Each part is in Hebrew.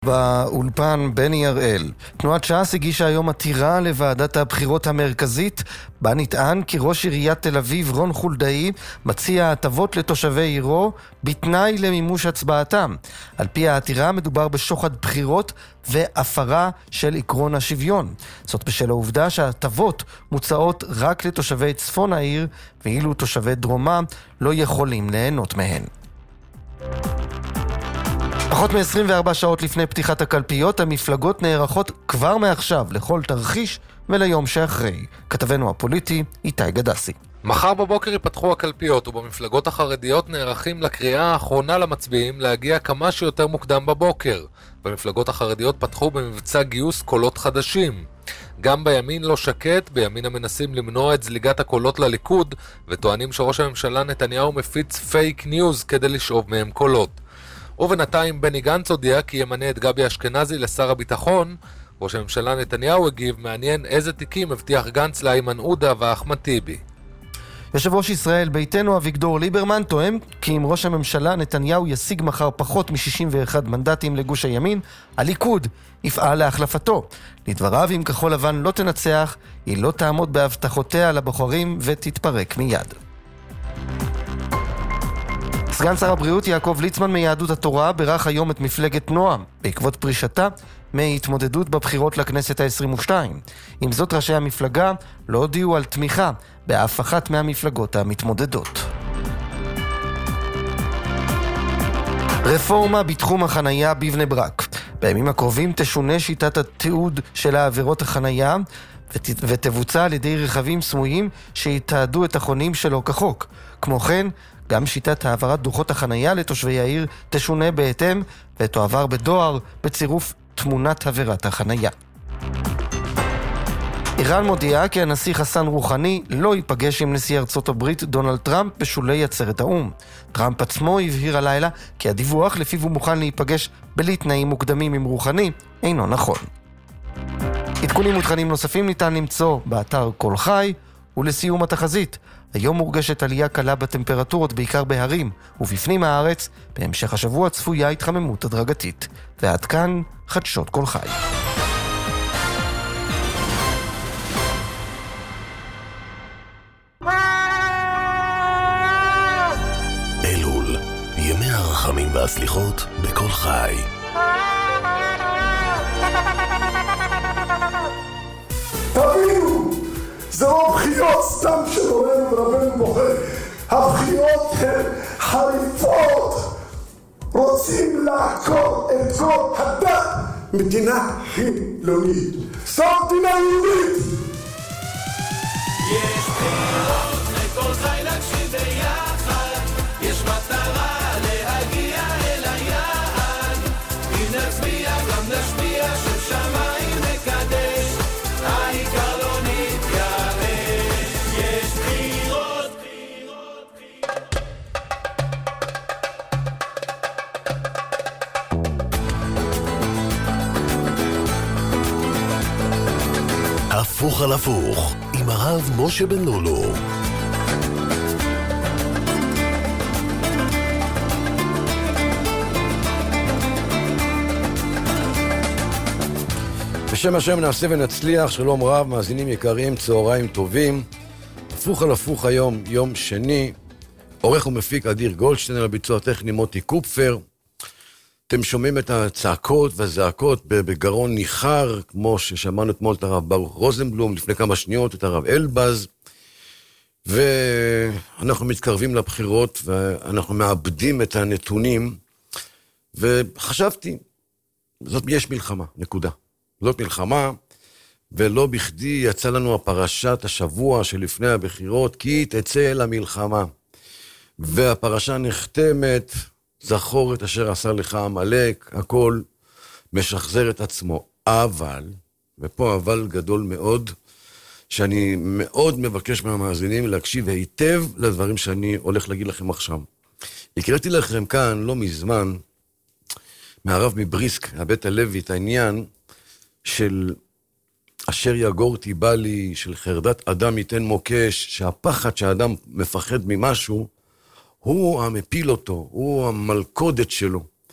באולפן בני הראל. תנועת ש"ס הגישה היום עתירה לוועדת הבחירות המרכזית, בה נטען כי ראש עיריית תל אביב רון חולדאי מציע הטבות לתושבי עירו בתנאי למימוש הצבעתם. על פי העתירה מדובר בשוחד בחירות והפרה של עקרון השוויון. זאת בשל העובדה שההטבות מוצעות רק לתושבי צפון העיר, ואילו תושבי דרומה לא יכולים ליהנות מהן. פחות מ-24 שעות לפני פתיחת הקלפיות, המפלגות נערכות כבר מעכשיו לכל תרחיש וליום שאחרי. כתבנו הפוליטי איתי גדסי. מחר בבוקר ייפתחו הקלפיות, ובמפלגות החרדיות נערכים לקריאה האחרונה למצביעים להגיע כמה שיותר מוקדם בבוקר. במפלגות החרדיות פתחו במבצע גיוס קולות חדשים. גם בימין לא שקט, בימין המנסים למנוע את זליגת הקולות לליכוד, וטוענים שראש הממשלה נתניהו מפיץ פייק ניוז כדי לשאוב מהם קולות. ובינתיים בני גנץ הודיע כי ימנה את גבי אשכנזי לשר הביטחון. ראש הממשלה נתניהו הגיב, מעניין איזה תיקים הבטיח גנץ לאיימן עודה ואחמד טיבי. יושב ראש ישראל ביתנו אביגדור ליברמן טוען כי אם ראש הממשלה נתניהו ישיג מחר פחות מ-61 מנדטים לגוש הימין, הליכוד יפעל להחלפתו. לדבריו, אם כחול לבן לא תנצח, היא לא תעמוד בהבטחותיה לבוחרים ותתפרק מיד. סגן שר הבריאות יעקב ליצמן מיהדות התורה בירך היום את מפלגת נועם בעקבות פרישתה מהתמודדות בבחירות לכנסת ה-22. עם זאת, ראשי המפלגה לא הודיעו על תמיכה באף אחת מהמפלגות המתמודדות. רפורמה בתחום החנייה בבני ברק. בימים הקרובים תשונה שיטת התיעוד של העבירות החנייה ותבוצע על ידי רכבים סמויים שיתעדו את החונים שלו כחוק. כמו כן, גם שיטת העברת דוחות החנייה לתושבי העיר תשונה בהתאם ותועבר בדואר בצירוף תמונת עבירת החנייה. איראן מודיעה כי הנשיא חסן רוחני לא ייפגש עם נשיא ארצות הברית דונלד טראמפ בשולי עצרת האום. טראמפ עצמו הבהיר הלילה כי הדיווח לפיו הוא מוכן להיפגש בלי תנאים מוקדמים עם רוחני אינו נכון. עדכונים ותכנים נוספים ניתן למצוא באתר כל חי. ולסיום התחזית, היום מורגשת עלייה קלה בטמפרטורות בעיקר בהרים ובפנים הארץ. בהמשך השבוע צפויה התחממות הדרגתית. ועד כאן חדשות כל חי. אלול, ימי הרחמים והסליחות בכל חי. תבינו, זה לא בחיות סתם שדורנו ורבנו בוחר. הבחיות הן חריפות. רוצים לעקור את כל הדת. מדינה חילונית. זו מדינה יהודית. יש בחירות לכל חי להקשיב ביחד. יש מטרה להגיע אל היעד. אם נצביע גם נשביע של שמיים נקדש. העיקר לא נתייאש. יש בחירות, בחירות, בחירות. הפוך על הפוך עם הרב משה בן לולו. בשם השם נעשה ונצליח. שלום רב, מאזינים יקרים, צהריים טובים. הפוך על הפוך היום, יום שני. עורך ומפיק אדיר גולדשטיין, על ביצוע טכני מוטי קופפר. אתם שומעים את הצעקות והזעקות בגרון ניחר, כמו ששמענו אתמול את הרב ברוך רוזנבלום, לפני כמה שניות את הרב אלבז. ואנחנו מתקרבים לבחירות ואנחנו מאבדים את הנתונים. וחשבתי, יש מלחמה, נקודה. זאת מלחמה, ולא בכדי יצא לנו הפרשת השבוע שלפני הבחירות, כי תצא אל המלחמה. והפרשה נחתמת, זכור את אשר עשה לך עמלק, הכל משחזר את עצמו. אבל, ופה אבל גדול מאוד, שאני מאוד מבקש מהמאזינים להקשיב היטב לדברים שאני הולך להגיד לכם עכשיו. הקראתי לכם כאן לא מזמן, מהרב מבריסק, הבית הלוי, את העניין, של אשר יגורתי בא לי, של חרדת אדם ייתן מוקש, שהפחד שהאדם מפחד ממשהו, הוא המפיל אותו, הוא המלכודת שלו.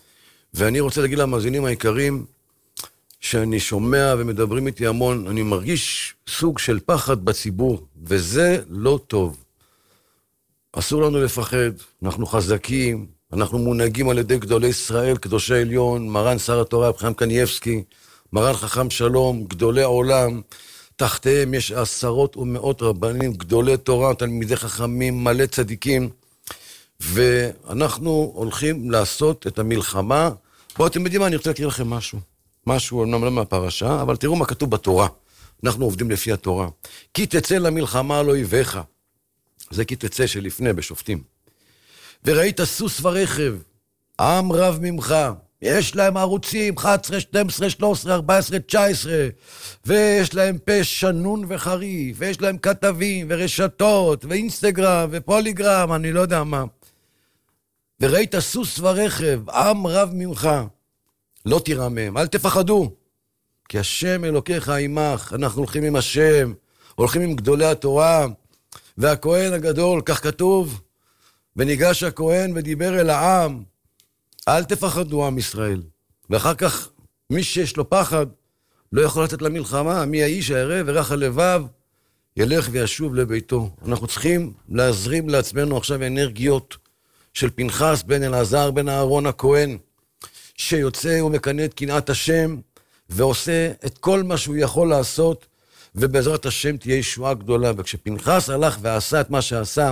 ואני רוצה להגיד למאזינים העיקרים, שאני שומע ומדברים איתי המון, אני מרגיש סוג של פחד בציבור, וזה לא טוב. אסור לנו לפחד, אנחנו חזקים, אנחנו מונהגים על ידי גדולי ישראל, קדושי עליון, מרן שר התורה, חכם קנייבסקי, מרן חכם שלום, גדולי עולם, תחתיהם יש עשרות ומאות רבנים, גדולי תורה, תלמידי חכמים, מלא צדיקים, ואנחנו הולכים לעשות את המלחמה. בואו, אתם יודעים מה, אני רוצה להקריא לכם משהו אומנם לא מהפרשה, אבל תראו מה כתוב בתורה. אנחנו עובדים לפי התורה. כי תצא למלחמה על אויביך. זה כי תצא שלפני בשופטים. וראית סוס ורכב, עם רב ממך, יש להם ערוצים 11, 12, 13, 14, 19, ויש להם פה שנון וחריף, ויש להם כתבים ורשתות, ואינסטגרם ופוליגרם, אני לא יודע מה. וראית סוס ורכב, עם רב ממך, לא תירא מהם, אל תפחדו, כי השם אלוקיך עמך, אנחנו הולכים עם השם, הולכים עם גדולי התורה, והכהן הגדול, כך כתוב, וניגש הכהן ודיבר אל העם, אל תפחדו עם ישראל. ואחר כך, מי שיש לו פחד, לא יכול לצאת למלחמה, מי האיש הערב ורך הלבב, ילך וישוב לביתו. אנחנו צריכים להזרים לעצמנו עכשיו אנרגיות של פנחס בן אלעזר, בן אהרון הכהן, שיוצא ומקנה את קנאת השם, ועושה את כל מה שהוא יכול לעשות, ובעזרת השם תהיה ישועה גדולה. וכשפנחס הלך ועשה את מה שעשה,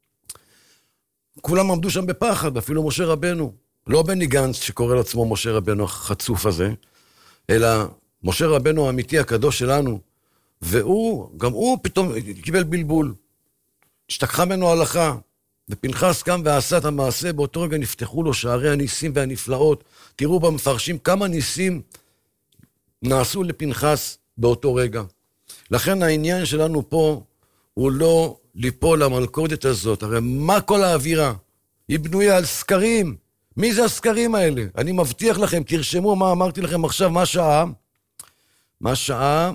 כולם עמדו שם בפחד, אפילו משה רבנו. לא בני גנץ שקורא לעצמו משה רבנו החצוף הזה, אלא משה רבנו האמיתי הקדוש שלנו, גם הוא פתאום קיבל בלבול. השתכחה ממנו הלכה, ופנחס קם ועשה את המעשה, באותו רגע נפתחו לו שערי הניסים והנפלאות. תראו במפרשים כמה ניסים נעשו לפנחס באותו רגע. לכן העניין שלנו פה הוא לא ליפול למלכודת הזאת. הרי מה כל האווירה? היא בנויה על סקרים. מי זה הסקרים האלה? אני מבטיח לכם, תרשמו מה אמרתי לכם עכשיו, מה שעה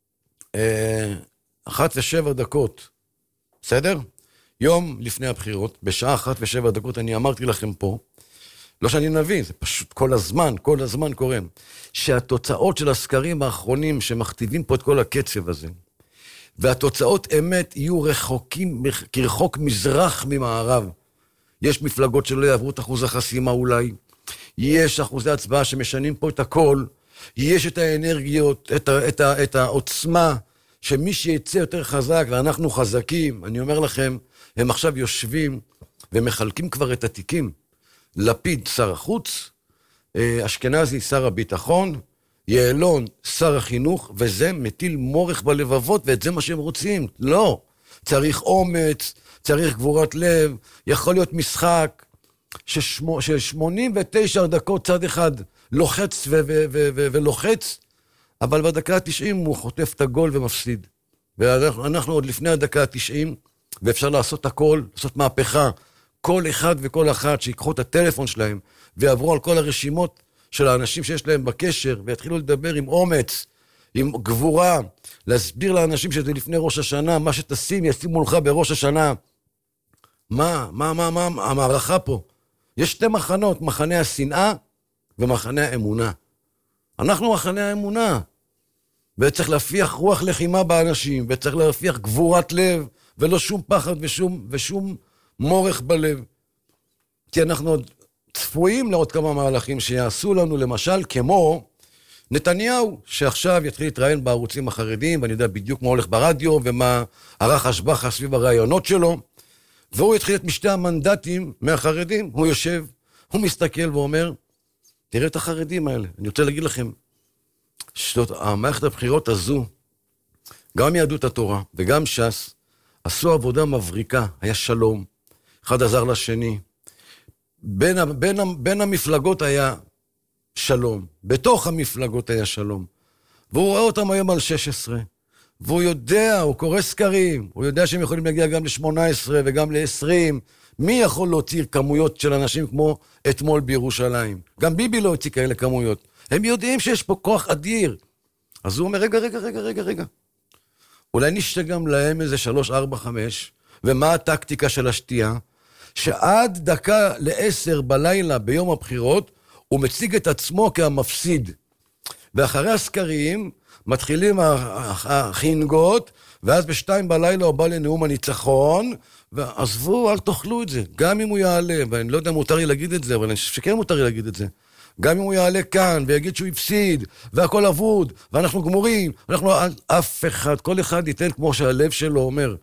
1:07. בסדר? יום לפני הבחירות, בשעה 1:07 אני אמרתי לכם פה, לא שאני נביא, זה פשוט כל הזמן קורה, שהתוצאות של הסקרים האחרונים שמכתיבים פה את כל הקצב הזה, והתוצאות אמת יהיו רחוקים, כרחוק מזרח ממערב. יש מפלגות שלא יעברו את אחוז החסימה אולי, יש אחוזי הצבעה שמשנים פה את הכל, יש את האנרגיות, את העוצמה, שמי שיצא יותר חזק, ואנחנו חזקים, אני אומר לכם, הם עכשיו יושבים ומחלקים כבר את התיקים. לפיד שר החוץ, אשכנזי שר הביטחון, יעלון שר החינוך, וזה מטיל מורך בלבבות, ואת זה מה שהם רוצים. לא, צריך אומץ, צריך גבורת לב, יכול להיות משחק של 89 דקות צד אחד לוחץ ולוחץ, אבל בדקה ה-90 הוא חוטף את הגול ומפסיד. ואנחנו עוד לפני הדקה ה-90, ואפשר לעשות הכל, לעשות מהפכה. כל אחד וכל אחת שיקחו את הטלפון שלהם, ויעברו על כל הרשימות של האנשים שיש להם בקשר, ויתחילו לדבר עם אומץ, עם גבורה, להסביר לאנשים שזה לפני ראש השנה, מה שתשים ישימו לך בראש השנה. מה המערכה פה? יש שתי מחנות, מחנה השנאה ומחנה האמונה. אנחנו מחנה האמונה, וצריך להפיח רוח לחימה באנשים, וצריך להפיח גבורת לב, ולא שום פחד ושום מורך בלב. כי אנחנו עוד צפויים לעוד כמה מהלכים שיעשו לנו, למשל כמו נתניהו, שעכשיו יתחיל להתראיין בערוצים החרדיים, ואני יודע בדיוק מה הולך ברדיו, ומה הרחש בחש סביב הרעיונות שלו, והוא יתחיל את משתי המנדטים מהחרדים. הוא יושב, הוא מסתכל ואומר, תראה את החרדים האלה. אני רוצה להגיד לכם, המערכת הבחירות הזו, גם יהדות התורה וגם ש"ס, עשו עבודה מבריקה, היה שלום, אחד עזר לשני, בין המפלגות היה שלום, בתוך המפלגות היה שלום, והוא רואה אותם היום על 16, והוא יודע, הוא קורא סקרים, הוא יודע שהם יכולים להגיע גם ל-18 וגם ל-20, מי יכול להוציא כמויות של אנשים כמו אתמול בירושלים? גם ביבי לא הוציא כאלה כמויות, הם יודעים שיש פה כוח אדיר. אז הוא אומר, רגע, אולי נשתה גם להם איזה 3, 4, 5, ומה הטקטיקה של השתייה? שעד 9:50 בלילה ביום הבחירות, הוא מציג את עצמו כהמפסיד. ואחרי הסקרים מתחילים החינגות, ואז ב2 בלילה הוא בא לנאום הניצחון, ועזבו, אל תאכלו את זה. גם אם הוא יעלה, ואני לא יודע אם מותר לי להגיד את זה, אבל אני חושב שכן מותר לי להגיד את זה. גם אם הוא יעלה כאן ויגיד שהוא הפסיד, והכל אבוד, ואנחנו גמורים, אף אחד, כל אחד ייתן כמו שהלב שלו אומר.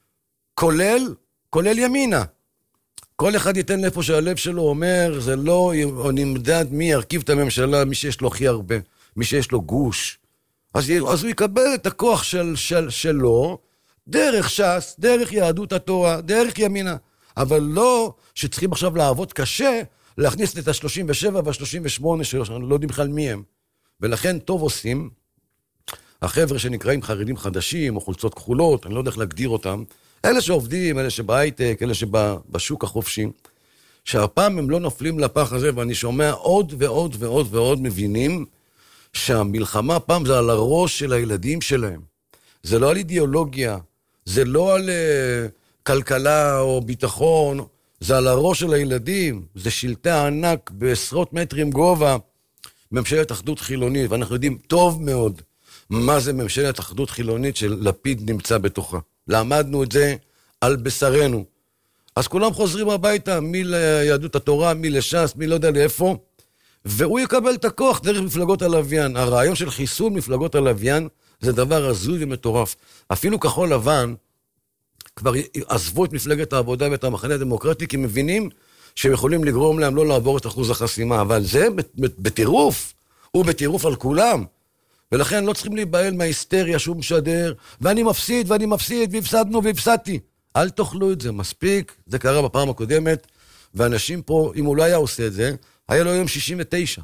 כולל ימינה. כל אחד ייתן לאיפה שהלב שלו אומר, זה לא נמדד מי ירכיב את הממשלה, מי שיש לו הכי הרבה, מי שיש לו גוש. אז הוא יקבל את הכוח שלו, דרך ש"ס, דרך יהדות התורה, דרך ימינה. אבל לא שצריכים עכשיו לעבוד קשה, להכניס את ה-37 וה-38 שלו, שאנחנו לא יודעים בכלל מי הם. ולכן טוב עושים, החבר'ה שנקראים חרדים חדשים, או חולצות כחולות, אני לא יודע איך להגדיר אותם, אלה שעובדים, אלה שבהייטק, אלה שבשוק החופשי, שהפעם הם לא נופלים לפח הזה, ואני שומע עוד ועוד ועוד ועוד מבינים, שהמלחמה פעם זה על הראש של הילדים שלהם. זה לא על אידיאולוגיה, זה לא על כלכלה או ביטחון, זה על הראש של הילדים, זה שלטי הענק בעשרות מטרים גובה, ממשלת אחדות חילונית, ואנחנו יודעים טוב מאוד מה זה ממשלת אחדות חילונית של לפיד נמצא בתוכה. למדנו את זה על בשרנו. אז כולם חוזרים הביתה, מי ליהדות התורה, מי לש"ס, מי לא יודע לאיפה, והוא יקבל את הכוח דרך מפלגות הלוויין. הרעיון של חיסול מפלגות הלוויין זה דבר הזוי ומטורף. אפילו כחול לבן כבר עזבו את מפלגת העבודה ואת המחנה הדמוקרטי, כי מבינים שהם יכולים לגרום להם לא לעבור את אחוז החסימה, אבל זה בטירוף, הוא בטירוף על כולם. ולכן לא צריכים להיבהל מההיסטריה שהוא משדר, ואני מפסיד, והפסדנו והפסדתי. אל תאכלו את זה, מספיק, זה קרה בפעם הקודמת, ואנשים פה, אם הוא לא היה עושה את זה, היה לו היום 69.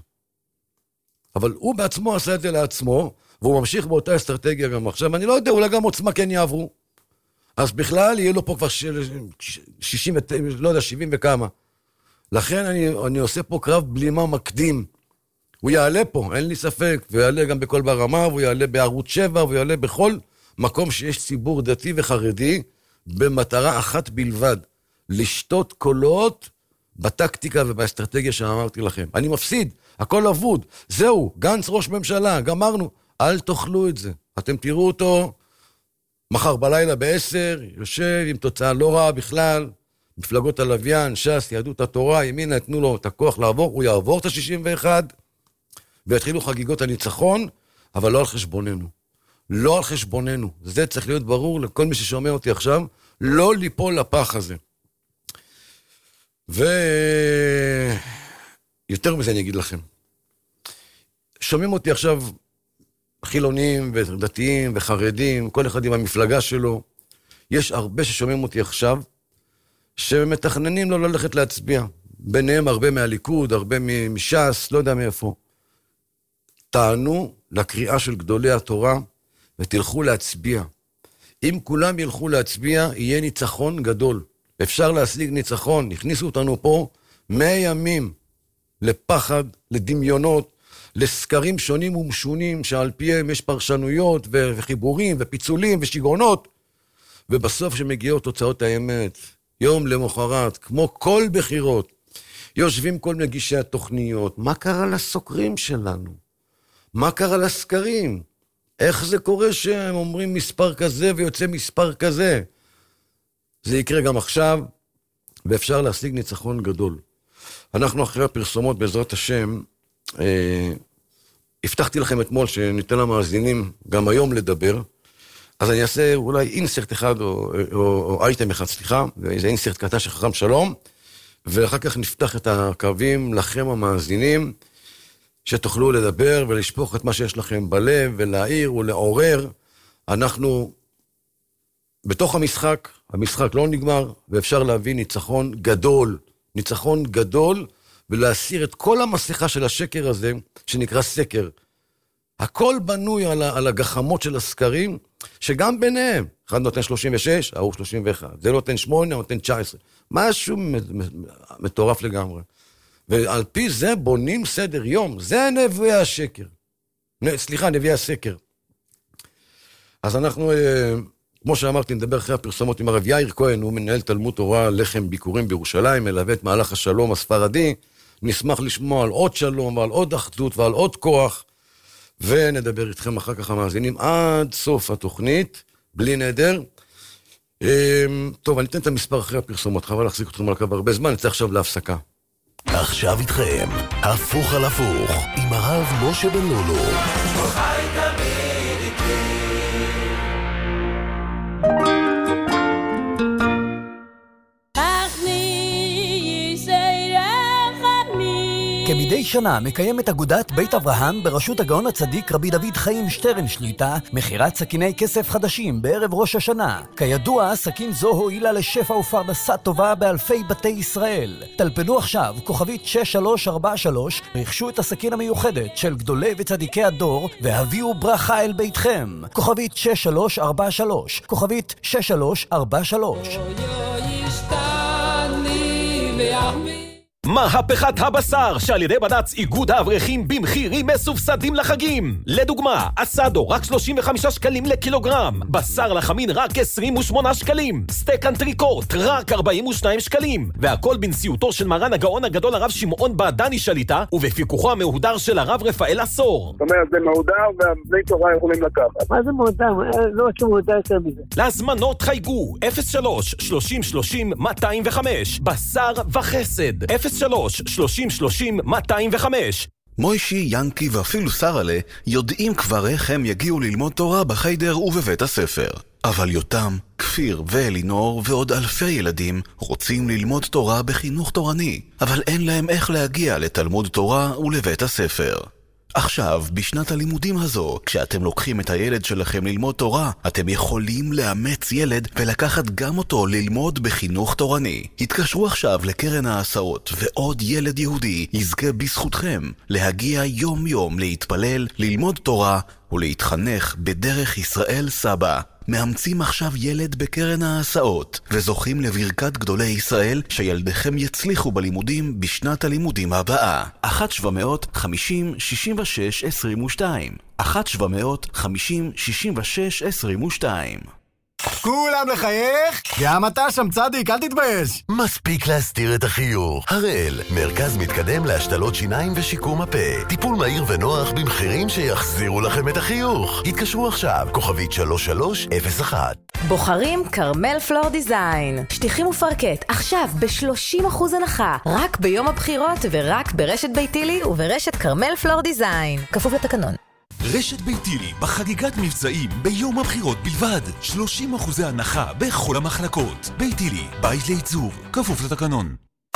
אבל הוא בעצמו עשה את זה לעצמו, והוא ממשיך באותה אסטרטגיה גם עכשיו, ואני לא יודע, אולי גם עוצמה כן יעברו. אז בכלל יהיה לו פה כבר 60, לא יודע, 70 וכמה. לכן אני עושה פה קרב בלימה מקדים. הוא יעלה פה, אין לי ספק, והוא יעלה גם בכל ברמה, והוא יעלה בערוץ 7, והוא יעלה בכל מקום שיש ציבור דתי וחרדי, במטרה אחת בלבד, לשתות קולות בטקטיקה ובאסטרטגיה שאמרתי לכם. אני מפסיד, הכל אבוד, זהו, גנץ ראש ממשלה, גמרנו, אל תאכלו את זה. אתם תראו אותו מחר בלילה ב10, יושב עם תוצאה לא רעה בכלל, מפלגות הלוויין, ש"ס, יהדות התורה, ימינה, יתנו לו את הכוח לעבור, הוא יעבור את ה-61, ויתחילו חגיגות הניצחון, אבל לא על חשבוננו. לא על חשבוננו. זה צריך להיות ברור לכל מי ששומע אותי עכשיו, לא ליפול לפח הזה. ויותר מזה אני אגיד לכם. שומעים אותי עכשיו חילונים ודתיים וחרדים, כל אחד עם המפלגה שלו. יש הרבה ששומעים אותי עכשיו, שמתכננים לא ללכת להצביע. ביניהם הרבה מהליכוד, הרבה מש"ס, לא יודע מאיפה. טענו לקריאה של גדולי התורה, ותלכו להצביע. אם כולם ילכו להצביע, יהיה ניצחון גדול. אפשר להשיג ניצחון. הכניסו אותנו פה 100 ימים לפחד, לדמיונות, לסקרים שונים ומשונים, שעל פיהם יש פרשנויות וחיבורים ופיצולים ושיגעונות, ובסוף שמגיעות תוצאות האמת, יום למחרת, כמו כל בחירות, יושבים כל מגישי התוכניות, מה קרה לסוקרים שלנו? מה קרה לסקרים? איך זה קורה שהם אומרים מספר כזה ויוצא מספר כזה? זה יקרה גם עכשיו, ואפשר להשיג ניצחון גדול. אנחנו אחרי הפרסומות בעזרת השם, הבטחתי לכם אתמול שניתן למאזינים גם היום לדבר, אז אני אעשה אולי אינסרט אחד או אייטם אחד, סליחה, ואיזה אינסרט קטן של חכם שלום, ואחר כך נפתח את הקווים לכם המאזינים, שתוכלו לדבר ולשפוך את מה שיש לכם בלב, ולהעיר ולעורר. אנחנו בתוך המשחק, המשחק לא נגמר, ואפשר להביא ניצחון גדול, ולהסיר את כל המסכה של השקר הזה, שנקרא סקר. הכל בנוי על הגחמות של הסקרים, שגם ביניהם, אחד נותן 36, ההוא 31, זה נותן 8, נותן 19, משהו מטורף לגמרי. ועל פי זה בונים סדר יום, זה נביאי השקר. נביאי הסקר. אז אנחנו, כמו שאמרתי, נדבר אחרי הפרסומות עם הרב יאיר כהן, הוא מנהל תלמוד תורה לחם ביקורים בירושלים, מלווה את מהלך השלום הספרדי, נשמח לשמוע על עוד שלום ועל עוד אחדות ועל עוד כוח, ונדבר איתכם אחר כך המאזינים עד סוף התוכנית, בלי נדר. טוב, אני אתן את המספר אחרי הפרסומות, חבל להחזיק אתכם על הקו הרבה זמן, נצא עכשיו להפסקה. עכשיו איתכם, הפוך על הפוך, עם הרב משה בן לולו. חי תמיד איתי. כמדי שנה מקיימת אגודת בית אברהם בראשות הגאון הצדיק רבי דוד חיים שטרן שליטה מכירת סכיני כסף חדשים בערב ראש השנה. כידוע, סכין זו הועילה לשפע ופרנסה טובה באלפי בתי ישראל. טלפנו עכשיו, כוכבית 6343, רכשו את הסכין המיוחדת של גדולי וצדיקי הדור והביאו ברכה אל ביתכם. כוכבית 6343, כוכבית 6343. מהפכת הבשר שעל ידי בד"ץ איגוד האברכים במחירים מסובסדים לחגים. לדוגמה, אסדו רק 35 שקלים לקילוגרם, בשר לחמין רק 28 שקלים, סטייק אנטריקוט רק 42 שקלים, והכל בנשיאותו של מרן הגאון הגדול הרב שמעון בעדני שליטה ובפיקוחו המהודר של הרב רפאל עשור. זאת אומרת, זה מהודר והבני תורה יכולים לקחת. מה זה מהודר? לא רק שמהודר יותר מזה. להזמנות חייגו 03-30-30-205 בשר וחסד 03-30-30-205. מוישי, ינקי ואפילו שרלה יודעים כבר איך הם יגיעו ללמוד תורה בחיידר ובבית הספר. אבל יותם, כפיר ואלינור ועוד אלפי ילדים רוצים ללמוד תורה בחינוך תורני, אבל אין להם איך להגיע לתלמוד תורה ולבית הספר. עכשיו, בשנת הלימודים הזו, כשאתם לוקחים את הילד שלכם ללמוד תורה, אתם יכולים לאמץ ילד ולקחת גם אותו ללמוד בחינוך תורני. התקשרו עכשיו לקרן ההסעות, ועוד ילד יהודי יזכה בזכותכם להגיע יום יום להתפלל, ללמוד תורה ולהתחנך בדרך ישראל סבא. מאמצים עכשיו ילד בקרן ההסעות, וזוכים לברכת גדולי ישראל שילדיכם יצליחו בלימודים בשנת הלימודים הבאה. 1-750-66-22 1-750-66-22. כולם לחייך? גם אתה שם צדיק, אל תתבייש. מספיק להסתיר את החיוך. הראל, מרכז מתקדם להשתלות שיניים ושיקום הפה. טיפול מהיר ונוח במחירים שיחזירו לכם את החיוך. התקשרו עכשיו, כוכבית 3301. בוחרים קרמל פלור דיזיין. שטיחים ופרקט, עכשיו ב-30% הנחה. רק ביום הבחירות ורק ברשת ביתילי וברשת קרמל פלור דיזיין. כפוף לתקנון. רשת ביתילי בחגיגת מבצעים ביום הבחירות בלבד. 30% הנחה בכל המחלקות. ביתילי, בית לעיצוב, כפוף לתקנון.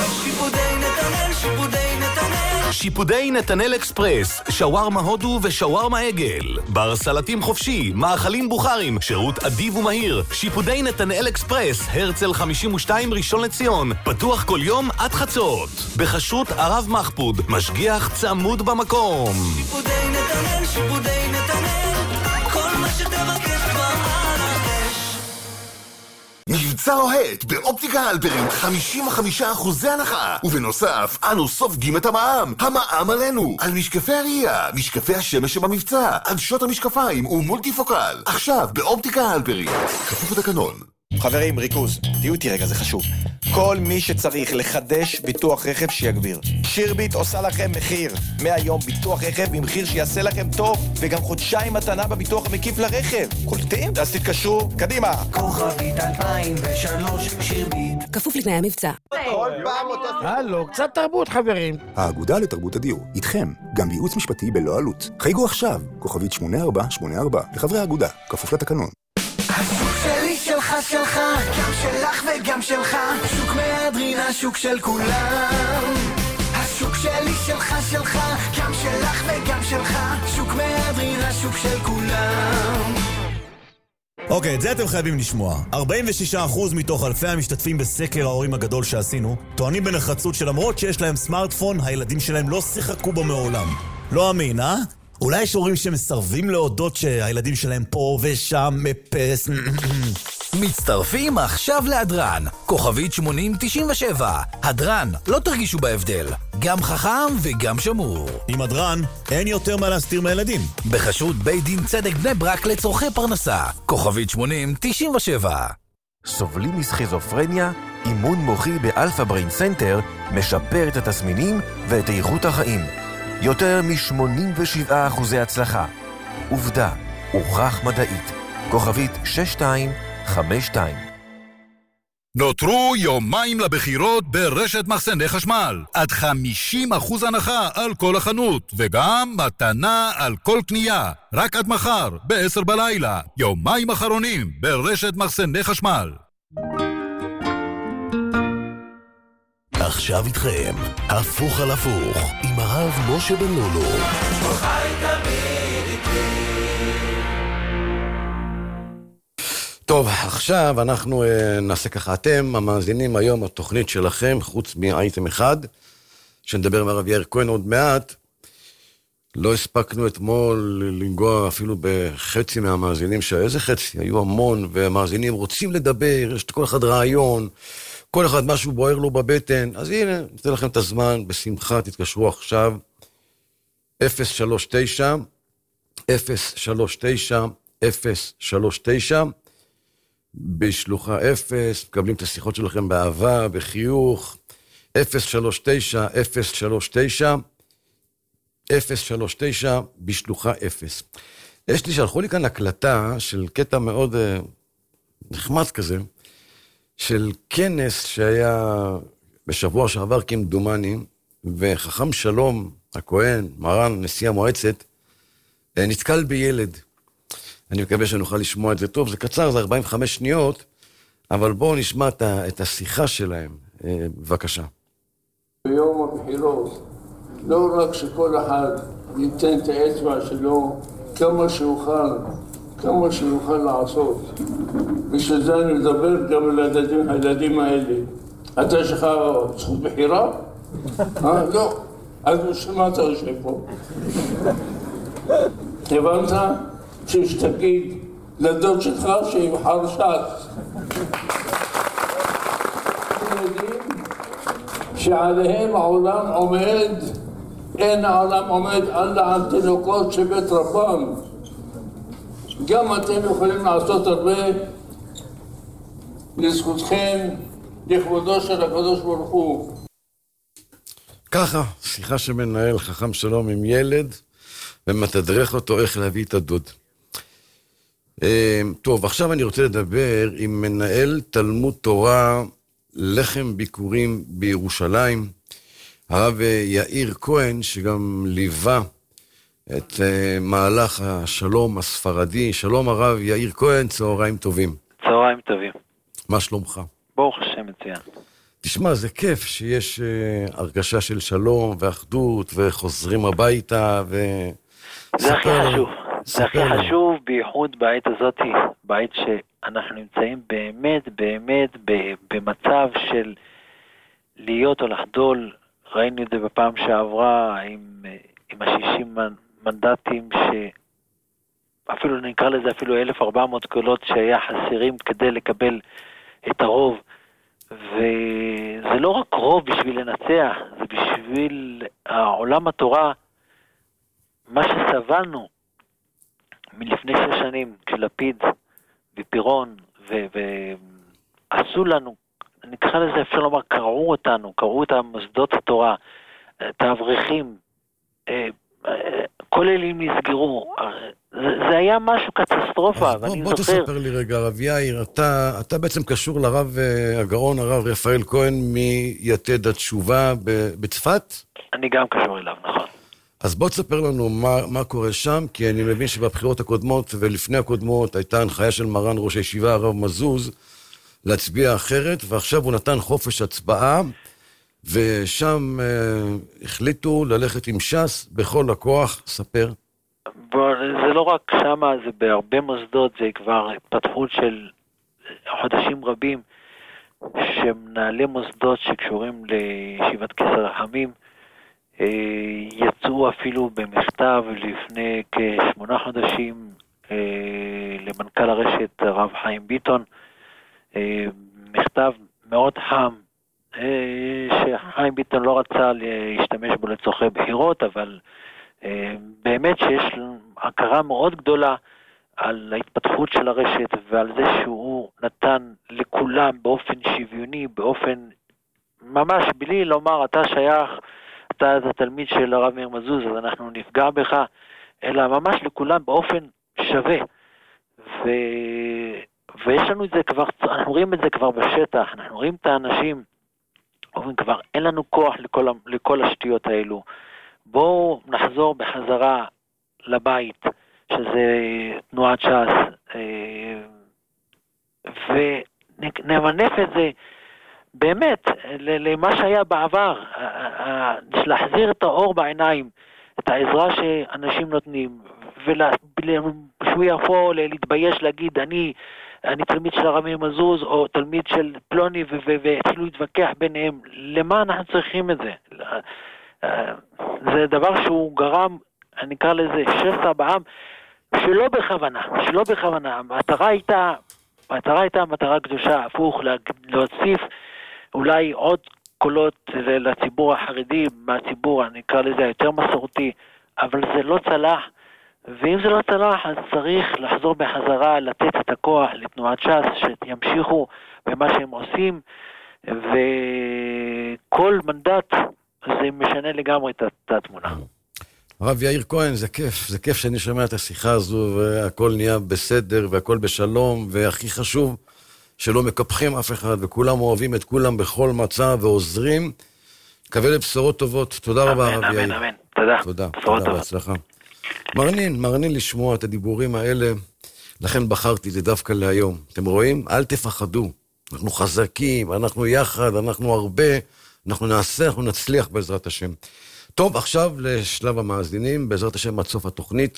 שיפודי נתנאל אקספרס, שווארמה הודו ושווארמה עגל, בר סלטים חופשי, מאכלים בוכרים, שירות אדיב ומהיר. שיפודי נתנאל אקספרס, הרצל 52 ראשון לציון, פתוח כל יום עד חצות, בחשות הרב מחפוד, משגיח צמוד במקום. שיפודי נתנאל, שיפודי נתנאל, כל מה שתבקש כבר על האש. מבצע לוהט באופטיקה הלפרין, 55% הנחה, ובנוסף אנו סופגים את המע"מ עלינו על משקפי הראייה, משקפי השמש שבמבצע, עדשות המשקפיים ומולטיפוקל, עכשיו באופטיקה הלפרין, כפוף לתקנון. חברים, ריכוז, תהיו איתי רגע, זה חשוב. כל מי שצריך לחדש ביטוח רכב שיגביר. שירביט עושה לכם מחיר. מהיום ביטוח רכב במחיר שיעשה לכם טוב, וגם חודשיים מתנה בביטוח המקיף לרכב. קולטים? אז תתקשרו, קדימה. כוכבית 2003 שירביט. כפוף לתנאי המבצע. כל פעם אותו... הלו, קצת תרבות חברים. האגודה לתרבות הדיור, איתכם, גם בייעוץ משפטי בלא עלות. חייגו עכשיו, כוכבית 8484, לחברי האגודה, כפוף לתקנון. השוק שלי שלך שלך, גם שלך וגם שלך, שוק מהדרין, השוק של כולם. השוק שלי שלך שלך, גם שלך וגם שלך, שוק מהדרין, השוק של כולם. אוקיי, את זה אתם חייבים לשמוע. 46% מתוך אלפי המשתתפים בסקר ההורים הגדול שעשינו טוענים בנחרצות שלמרות שיש להם סמארטפון, הילדים שלהם לא שיחקו בו מעולם. לא אמין, אה? אולי יש הורים שמסרבים להודות שהילדים שלהם פה ושם מפס... מצטרפים עכשיו להדרן, כוכבית 8097. הדרן, לא תרגישו בהבדל, גם חכם וגם שמור. עם הדרן אין יותר מה להסתיר מהילדים. בחשות בית דין צדק בני ברק לצורכי פרנסה, כוכבית 8097. סובלים מסכיזופרניה? אימון מוחי באלפא בריין סנטר משפר את התסמינים ואת איכות החיים. יותר מ-87% הצלחה. עובדה, הוכח מדעית. כוכבית 6252. נותרו יומיים לבחירות ברשת מחסני חשמל. עד 50% הנחה על כל החנות, וגם מתנה על כל קנייה. רק עד מחר, ב-10 בלילה. יומיים אחרונים ברשת מחסני חשמל. עכשיו איתכם, הפוך על הפוך, עם הרב משה בן לולו. טוב, עכשיו אנחנו נעשה ככה. אתם, המאזינים היום, התוכנית שלכם, חוץ מאייטם אחד, שנדבר עם הרב יאיר כהן עוד מעט, לא הספקנו אתמול לנגוע אפילו בחצי מהמאזינים, איזה חצי? היו המון, והמאזינים רוצים לדבר, יש כל אחד רעיון, כל אחד משהו בוער לו בבטן, אז הנה, ניתן לכם את הזמן, בשמחה, תתקשרו עכשיו, 039, 039, 039, בשלוחה 0, מקבלים את השיחות שלכם באהבה, בחיוך, 039, 039, 039, בשלוחה 0. יש לי, שלחו לי כאן הקלטה של קטע מאוד נחמד כזה, של כנס שהיה בשבוע שעבר כמדומני, וחכם שלום הכהן, מרן, נשיא המועצת, נתקל בילד. אני מקווה שנוכל לשמוע את זה טוב, זה קצר, זה 45 שניות, אבל בואו נשמע את השיחה שלהם. בבקשה. ביום הבחירות, לא רק שכל אחד ייתן את האצבע שלו כמה שיוכל לעשות. בשביל זה אני מדבר גם על הילדים האלה. אתה יש לך זכות בחירה? לא. אז בשביל אתה יושב פה? הבנת? שתגיד לדוד שלך שיבחר ש"ס. שעליהם העולם עומד, אין העולם עומד אלא על תינוקות שבית רבם. גם אתם יכולים לעשות הרבה לזכותכם, לכבודו של הקדוש ברוך הוא. ככה, שיחה שמנהל חכם שלום עם ילד, ומתדרך אותו איך להביא את הדוד. טוב, עכשיו אני רוצה לדבר עם מנהל תלמוד תורה לחם ביקורים בירושלים, הרב יאיר כהן, שגם ליווה את מהלך השלום הספרדי. שלום הרב יאיר כהן, צהריים טובים. צהריים טובים. מה שלומך? ברוך השם, מצוין. תשמע, זה כיף שיש הרגשה של שלום ואחדות וחוזרים הביתה זה הכי חשוב. זה הכי חשוב, בייחוד בעת הזאת, בעת שאנחנו נמצאים באמת במצב של להיות או לחדול. ראינו את זה בפעם שעברה עם ה-60 מנדטים, שאפילו נקרא לזה אפילו 1,400 קולות שהיה חסרים כדי לקבל את הרוב. וזה לא רק רוב בשביל לנצח, זה בשביל העולם התורה, מה שסבלנו מלפני 6 שנים, כשלפיד ופירון, ועשו לנו, נקרא לזה, אפשר לומר, קראו את המוסדות התורה, את האברכים, כל אלים נסגרו, זה היה משהו קטסטרופה, ואני זוכר... בוא תספר לי רגע, הרב יאיר, אתה בעצם קשור לרב הגאון, הרב רפאל כהן, מיתד התשובה בצפת? אני גם קשור אליו, נכון. אז בוא תספר לנו מה קורה שם, כי אני מבין שבבחירות הקודמות ולפני הקודמות הייתה הנחיה של מרן ראש הישיבה, הרב מזוז, להצביע אחרת, ועכשיו הוא נתן חופש הצבעה, ושם החליטו ללכת עם ש"ס בכל הכוח. ספר. זה לא רק שם, זה בהרבה מוסדות, זה כבר התפתחות של חודשים רבים, שמנהלי מוסדות שקשורים לישיבת כסר רחמים, יצאו אפילו במכתב לפני כ8 חודשים למנכ"ל הרשת הרב חיים ביטון, מכתב מאוד חם, שחיים ביטון לא רצה להשתמש בו לצורכי בחירות, אבל באמת שיש הכרה מאוד גדולה על ההתפתחות של הרשת ועל זה שהוא נתן לכולם באופן שוויוני, באופן ממש בלי לומר אתה שייך, אתה התלמיד של הרב מאיר מזוז, אז אנחנו נפגע בך, אלא ממש לכולם באופן שווה. ויש לנו את זה כבר, אנחנו רואים את זה כבר בשטח, אנחנו רואים את האנשים, אומרים כבר אין לנו כוח לכל השטויות האלו. בואו נחזור בחזרה לבית, שזה תנועת ש"ס, ונמנף את זה באמת למה שהיה בעבר, להחזיר את האור בעיניים, את העזרה שאנשים נותנים, ושהוא יכול להתבייש להגיד אני תלמיד של הרב מאיר מזוז או תלמיד של פלוני ואפילו להתווכח ביניהם. למה אנחנו צריכים את זה? זה דבר שהוא גרם, אני אקרא לזה שסע בעם, שלא בכוונה. המטרה הייתה מטרה קדושה, הפוך, להוסיף אולי עוד קולות לציבור החרדי, מהציבור, אני אקרא לזה יותר מסורתי, אבל זה לא צלח, ואם זה לא צלח, אז צריך לחזור בחזרה, לתת את הכוח לתנועת ש"ס, שימשיכו במה שהם עושים, וכל מנדט זה משנה לגמרי את התמונה. הרב יאיר כהן, זה כיף שאני שומע את השיחה הזו, והכל נהיה בסדר, והכל בשלום, והכי חשוב, שלא מקפחים אף אחד, וכולם אוהבים את כולם בכל מצב, ועוזרים. מקווה לבשורות טובות. תודה רבה, הרב יאיר. אמן. תודה. תודה, בהצלחה. מרנין לשמוע את הדיבורים האלה, לכן בחרתי זה דווקא להיום. אתם רואים? אל תפחדו. אנחנו חזקים, אנחנו יחד, אנחנו הרבה, אנחנו נעשה, אנחנו נצליח בעזרת השם. טוב, עכשיו לשלב המאזינים, בעזרת השם עד סוף התוכנית,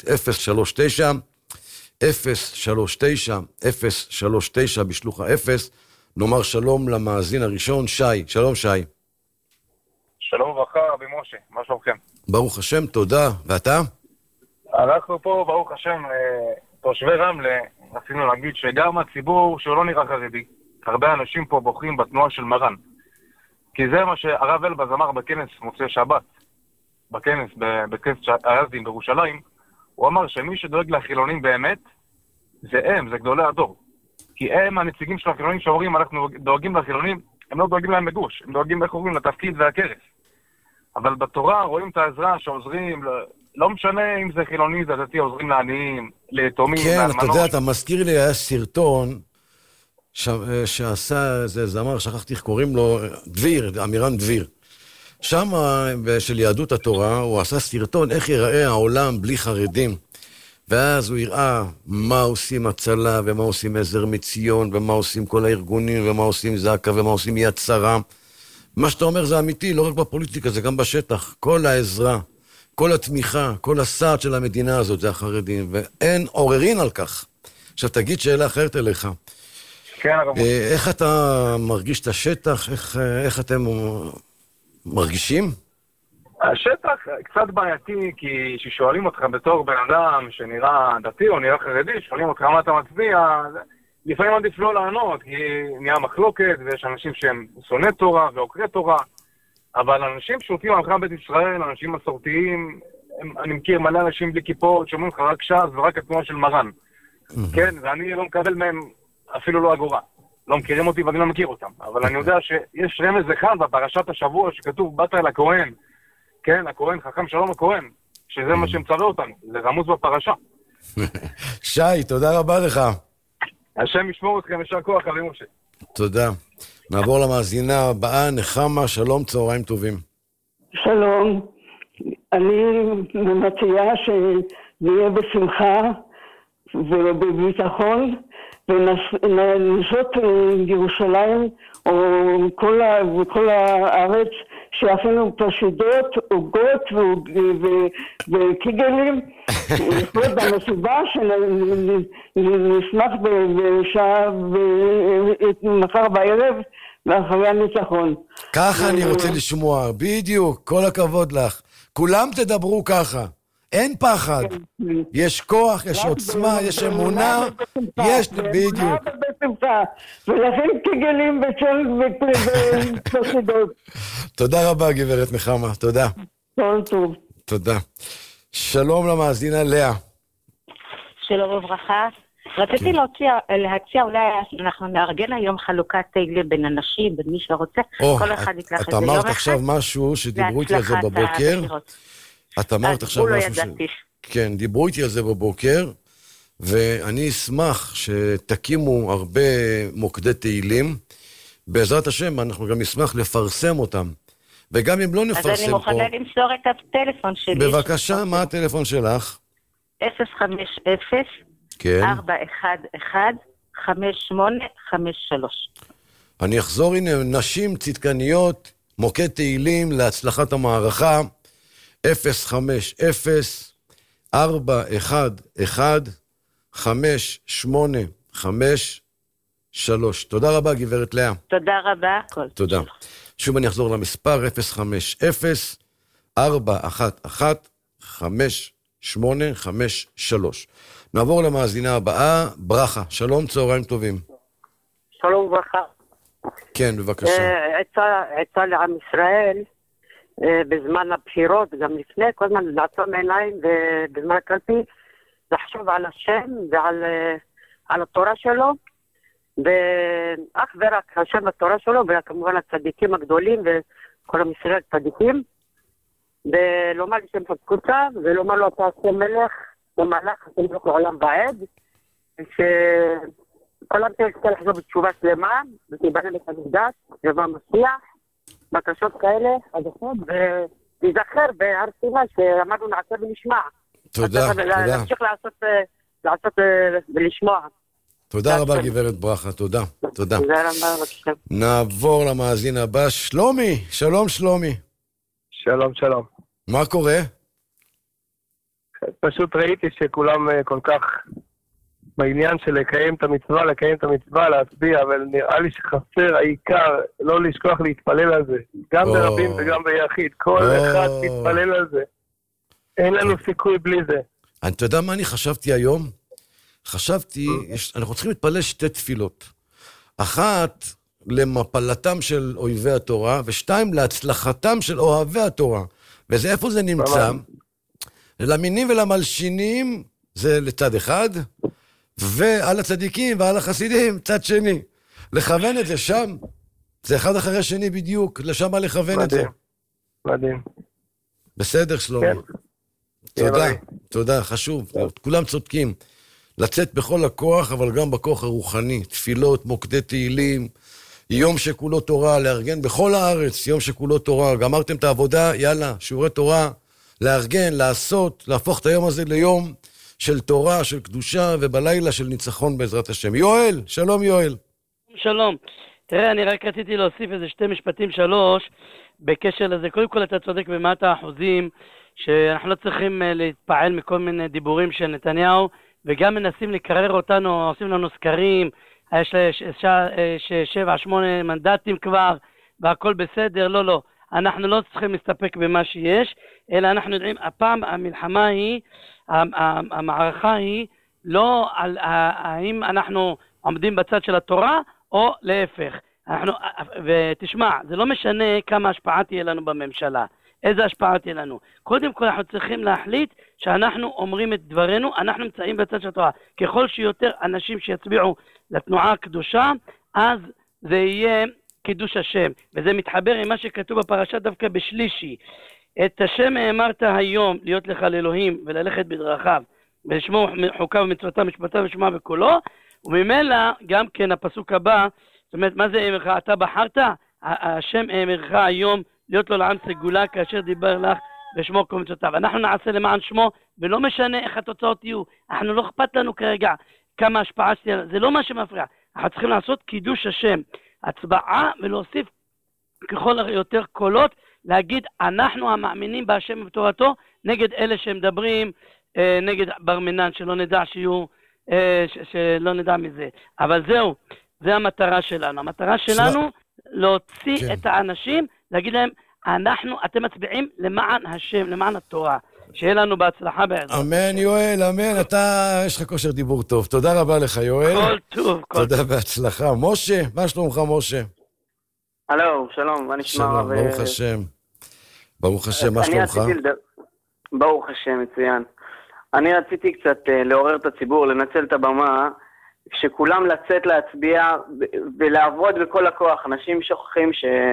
039 בשלוחה 0, נאמר שלום למאזין הראשון, שי. שלום שי. שלום וברכה, רבי משה, מה שלומכם? ברוך השם, תודה. ואתה? אנחנו פה, ברוך השם, תושבי רמלה, רצינו להגיד שגם הציבור שהוא לא נראה חרדי, הרבה אנשים פה בוחרים בתנועה של מרן. כי זה מה שהרב אלבז אמר בכנס מוצאי שבת, בכנס היזדים בירושלים, הוא אמר שמי שדואג לחילונים באמת, זה גדולי הדור. כי הם הנציגים של החילונים שאומרים, אנחנו דואגים לחילונים, הם לא דואגים להם בגוש, הם דואגים איך אומרים לתפקיד והכרס. אבל בתורה רואים את העזרה שעוזרים, לא משנה אם זה חילוני, זה דתי, עוזרים לעניים, ליתומים, כן, לאלמנות. אתה יודע, אתה מזכיר לי, היה סרטון שעשה איזה זמר, שכחתי איך קוראים לו, אמירן דביר. שם, של יהדות התורה, הוא עשה סרטון איך ייראה העולם בלי חרדים. ואז הוא יראה מה עושים הצלה, ומה עושים עזר מציון, ומה עושים כל הארגונים, ומה עושים זק"א, ומה עושים יד שרה. מה שאתה אומר זה אמיתי, לא רק בפוליטיקה, זה גם בשטח. כל העזרה, כל התמיכה, כל הסעד של המדינה הזאת, זה החרדים, ואין עוררין על כך. עכשיו תגיד שאלה אחרת אליך. כן, הרב. איך אתה מרגיש את השטח? איך אתם מרגישים? השטח קצת בעייתי, כי ששואלים אותך בתור בן אדם שנראה דתי או נראה חרדי, שואלים אותך מה אתה מצביע, לפעמים עדיף לא לענות, כי נהיה מחלוקת, ויש אנשים שהם שונאי תורה ועוקרי תורה, אבל אנשים פשוטים עמך בית ישראל, אנשים מסורתיים, אני מכיר מלא אנשים בלי כיפות, שאומרים לך רק ש"ס ורק התנועה של מרן. כן, ואני לא מקבל מהם אפילו לא אגורה. לא מכירים אותי ואני לא מכיר אותם, אבל אני יודע שיש רמז אחד בפרשת השבוע שכתוב באת אל הכהן, כן, הכהן, חכם שלום הכהן, שזה מה שמצווה אותנו, זה רמוז בפרשה. שי, תודה רבה לך. השם ישמור אתכם, יישר כוח, רבי משה. תודה. נעבור למאזינה הבאה, נחמה, שלום, צהריים טובים. שלום, אני מציעה שנהיה בשמחה ובביטחון, ונשות ירושלים או כל הארץ, שאפילו פשוטות, עוגות וקיגלים, לפחות במסיבה שנשמח בשעה מחר בערב ואחרי הניצחון. ככה אני רוצה לשמוע, בדיוק, כל הכבוד לך. כולם תדברו ככה. אין פחד, יש כוח, יש עוצמה, יש אמונה, יש בדיוק. ולכן כגלים ופסידות. תודה רבה גברת נחמה, תודה. כל טוב. תודה. שלום למאזינה לאה. שלום וברכה. רציתי להציע, אולי אנחנו נארגן היום חלוקת תהילים בין אנשים, בין מי שרוצה, כל אחד יתלך את זה יום אחד. את אמרת עכשיו משהו שדיברו איתי על זה בבוקר. את אמרת עכשיו משהו כן, דיברו איתי על זה בבוקר, ואני אשמח שתקימו הרבה מוקדי תהילים. בעזרת השם, אנחנו גם נשמח לפרסם אותם. וגם אם לא נפרסם פה... אז אני מוכנה למסור את הטלפון שלי. בבקשה, מה הטלפון שלך? 050-411-5853. אני אחזור, הנה, נשים צדקניות, מוקד תהילים להצלחת המערכה, 050-411-5853. תודה רבה, גברת לאה. תודה רבה. תודה. שוב אני אחזור למספר, 050-411-5853. נעבור למאזינה הבאה, ברכה. שלום, צהריים טובים. שלום וברכה. כן, בבקשה. עצה לעם ישראל, בזמן הבחירות, גם לפני, כל הזמן לעצום עיניים, ובזמן הקלפי, לחשוב על השם ועל התורה שלו, ואך ורק השם התורה שלו, וכמובן הצדיקים הגדולים, וכל עם ישראל צדיקים, ולומר לשם פסקותיו, ולומר לו אתה עושה מלך, ומלך, אתם לא לעולם בעד, שכל עם ישראל צריך לחזור בתשובה שלמה, ותיבנה בית המקדש, יבוא המשיח, בקשות כאלה, עדכות, ולהיזכר בהר סיני, שאמרנו נעשה ונשמע. תודה, תודה. להמשיך לעשות ולשמוע. תודה רבה, גברת ברכה, תודה. תודה. נעבור למאזין הבא, שלומי. שלום, שלומי. שלום, שלום. מה קורה? פשוט ראיתי שכולם כל כך בעניין של לקיים את המצווה, להצביע, אבל נראה לי שחסר העיקר לא לשכוח להתפלל על זה. גם ברבים וגם ביחיד. כל אחד מתפלל על זה. אין לנו סיכוי בלי זה. אתה יודע מה אני חשבתי היום? חשבתי, אנחנו צריכים להתפלל שתי תפילות. אחת, למפלתם של אויבי התורה, ושתיים, להצלחתם של אוהבי התורה. וזה איפה זה נמצא? למינים ולמלשינים, זה לצד אחד, ועל הצדיקים ועל החסידים, צד שני. לכוון את זה שם, זה אחד אחרי שני בדיוק, לשם לכוון את זה. מדהים. בסדר, שלומי. תודה, תודה, חשוב. כולם צודקים. לצאת בכל הכוח, אבל גם בכוח הרוחני. תפילות, מוקדי תהילים, יום שכולו תורה, לארגן בכל הארץ, יום שכולו תורה. גמרתם את העבודה, יאללה, שיעורי תורה, לארגן, לעשות, להפוך את היום הזה ליום של תורה, של קדושה, ובלילה של ניצחון בעזרת השם. יואל, שלום יואל. שלום. תראה, אני רק רציתי להוסיף איזה 2 משפטים 3 בקשר לזה. קודם כל אתה צודק במאת האחוזים, שאנחנו לא צריכים להתפעל מכל מיני דיבורים של נתניהו, וגם מנסים לקרר אותנו, עושים לנו סקרים, יש 7-8 מנדטים כבר, והכל בסדר. לא, לא. אנחנו לא צריכים להסתפק במה שיש, אלא אנחנו יודעים, הפעם המלחמה היא, המערכה היא, לא על האם אנחנו עומדים בצד של התורה, או להפך. ותשמע, זה לא משנה כמה השפעה תהיה לנו בממשלה. איזה השפעה תהיה לנו. קודם כל אנחנו צריכים להחליט שאנחנו אומרים את דברנו, אנחנו נמצאים בצד של התורה. ככל שיותר אנשים שיצביעו לתנועה הקדושה, אז זה יהיה קידוש השם. וזה מתחבר עם מה שכתוב בפרשה דווקא בשלישי. את השם אמרת היום להיות לך לאלוהים וללכת בדרכיו, ולשמור חוקיו ומצוותיו משפטיו ושמוע בקולו, וממילא גם כן הפסוק הבא, זאת אומרת, מה זה אמרך? אתה בחרת? השם אמרך היום להיות לו לעם סגולה כאשר דיבר לך ושמו כל מצוותיו. אנחנו נעשה למען שמו, ולא משנה איך התוצאות יהיו. אנחנו לא אכפת לנו כרגע כמה השפעה שתהיה, זה לא מה שמפריע. אנחנו צריכים לעשות קידוש השם, הצבעה ולהוסיף ככל יותר קולות, להגיד אנחנו המאמינים בהשם ובתורתו, נגד אלה שמדברים, נגד בר מינן, שלא נדע שיהיו, שלא נדע מזה. אבל זהו, זה המטרה שלנו. המטרה שלנו להוציא את האנשים, להגיד להם, אתם מצביעים למען השם, למען התורה. שיהיה לנו בהצלחה בעזרת. אמן יואל, אמן. יש לך כושר דיבור טוב. תודה רבה לך יואל. כל טוב. תודה בהצלחה. משה, מה שלומך משה? הלו, שלום, מה נשמע? שלום, ברוך השם. ברוך השם, מה שלומך? ברוך השם, מצוין. אני רציתי קצת לעורר את הציבור, לנצל את הבמה, שכולם לצאת להצביע ולעבוד בכל הכוח. אנשים שוכחים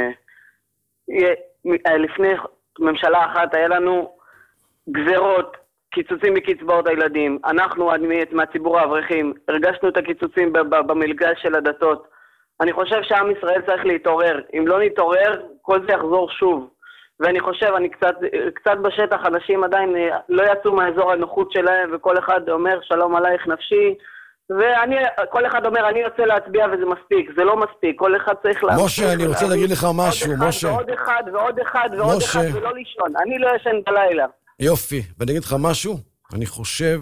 לפני ממשלה אחת היה לנו גזרות, קיצוצים בקצבאות הילדים. אנחנו מהציבור האברכים הרגשנו את הקיצוצים במלגה של הדתות. אני חושב שעם ישראל צריך להתעורר. אם לא נתעורר, כל זה יחזור שוב. ואני חושב, אני קצת בשטח, אנשים עדיין לא יצאו מהאזור הנוחות שלהם, וכל אחד אומר שלום עלייך נפשי, וכל אחד אומר אני יוצא להצביע וזה מספיק. זה לא מספיק, כל אחד צריך להצביע. משה, אני רוצה להגיד לך משהו, משה. ועוד אחד ועוד אחד ועוד אחד ולא לישון. אני לא ישן בלילה. יופי, ואני אגיד לך משהו, אני חושב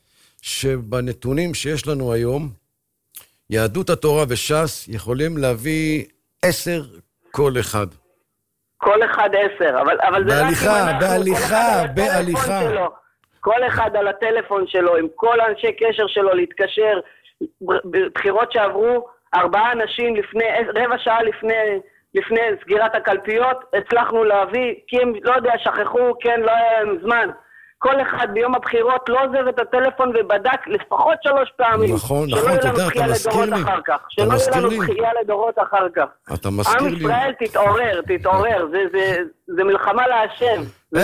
שבנתונים שיש לנו היום, יהדות התורה וש"ס יכולים להביא 10 כל אחד. כל אחד 10, אבל זה בהליכה. כל אחד על הטלפון שלו, עם כל אנשי קשר שלו להתקשר. בבחירות שעברו, 4 אנשים רבע שעה לפני סגירת הקלפיות, הצלחנו להביא, כי הם, לא יודע, שכחו, כן, לא היה להם זמן. כל אחד ביום הבחירות לא עוזב את הטלפון ובדק לפחות 3 פעמים. נכון, אתה יודע, אתה מזכיר לי. שלא יהיה לנו בחייה לדורות אחר כך. אתה מזכיר לי. עם ישראל, תתעורר, זה מלחמה להשם.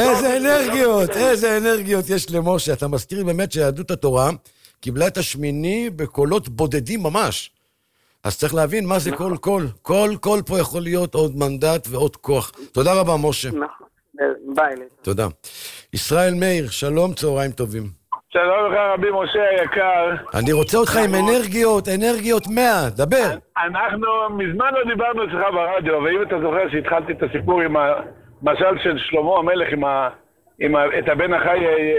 איזה אנרגיות יש למשה. אתה מזכיר לי באמת שיהדות התורה קיבלה את השמיני בקולות בודדים ממש. אז צריך להבין מה זה כל קול. כל פה יכול להיות עוד מנדט ועוד כוח. תודה רבה, משה. נכון. ביי. תודה. ישראל מאיר, שלום, צהריים טובים. שלום לך רבי משה היקר. אני רוצה אותך עם אנרגיות 100, דבר. אנחנו מזמן לא דיברנו אצלך ברדיו, ואם אתה זוכר שהתחלתי את הסיפור עם המשל של שלמה המלך, את הבן החי,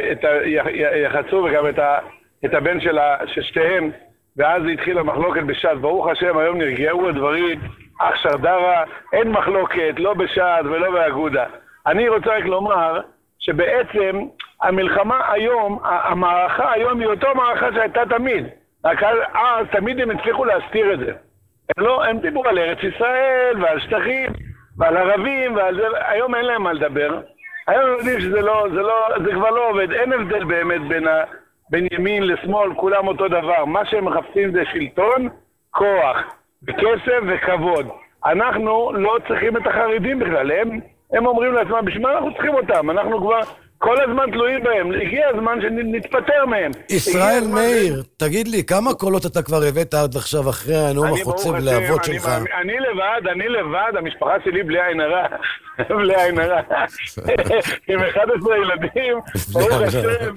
יחצו וגם את הבן של שתיהם, ואז התחילה מחלוקת בש"ס. ברוך השם, היום נרגעו הדברים, אך שרדרה, אין מחלוקת, לא בש"ס ולא באגודה. אני רוצה רק לומר שבעצם המלחמה היום, המערכה היום היא אותו מערכה שהייתה תמיד. רק אז תמיד הם הצליחו להסתיר את זה. הם דיברו על ארץ ישראל ועל שטחים ועל ערבים ועל זה, היום אין להם מה לדבר. היום יודעים שזה כבר לא עובד, אין הבדל באמת בין ימין לשמאל, כולם אותו דבר. מה שהם מחפשים זה שלטון, כוח, וכסף וכבוד. אנחנו לא צריכים את החרדים בכלל, הם אומרים לעצמם, בשביל מה אנחנו צריכים אותם? אנחנו כבר כל הזמן תלויים בהם. הגיע הזמן שנתפטר מהם. ישראל מאיר, תגיד לי, כמה קולות אתה כבר הבאת עד עכשיו אחרי הנאום החוצב להבות שלך? אני לבד, המשפחה שלי בלי עין הרע. בלי עין הרע. עם 11 ילדים, ברוך השם,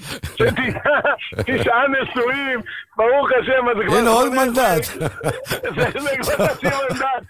9 נשואים, ברוך השם. הנה עוד מנדט. זה כבר חצי מנדט.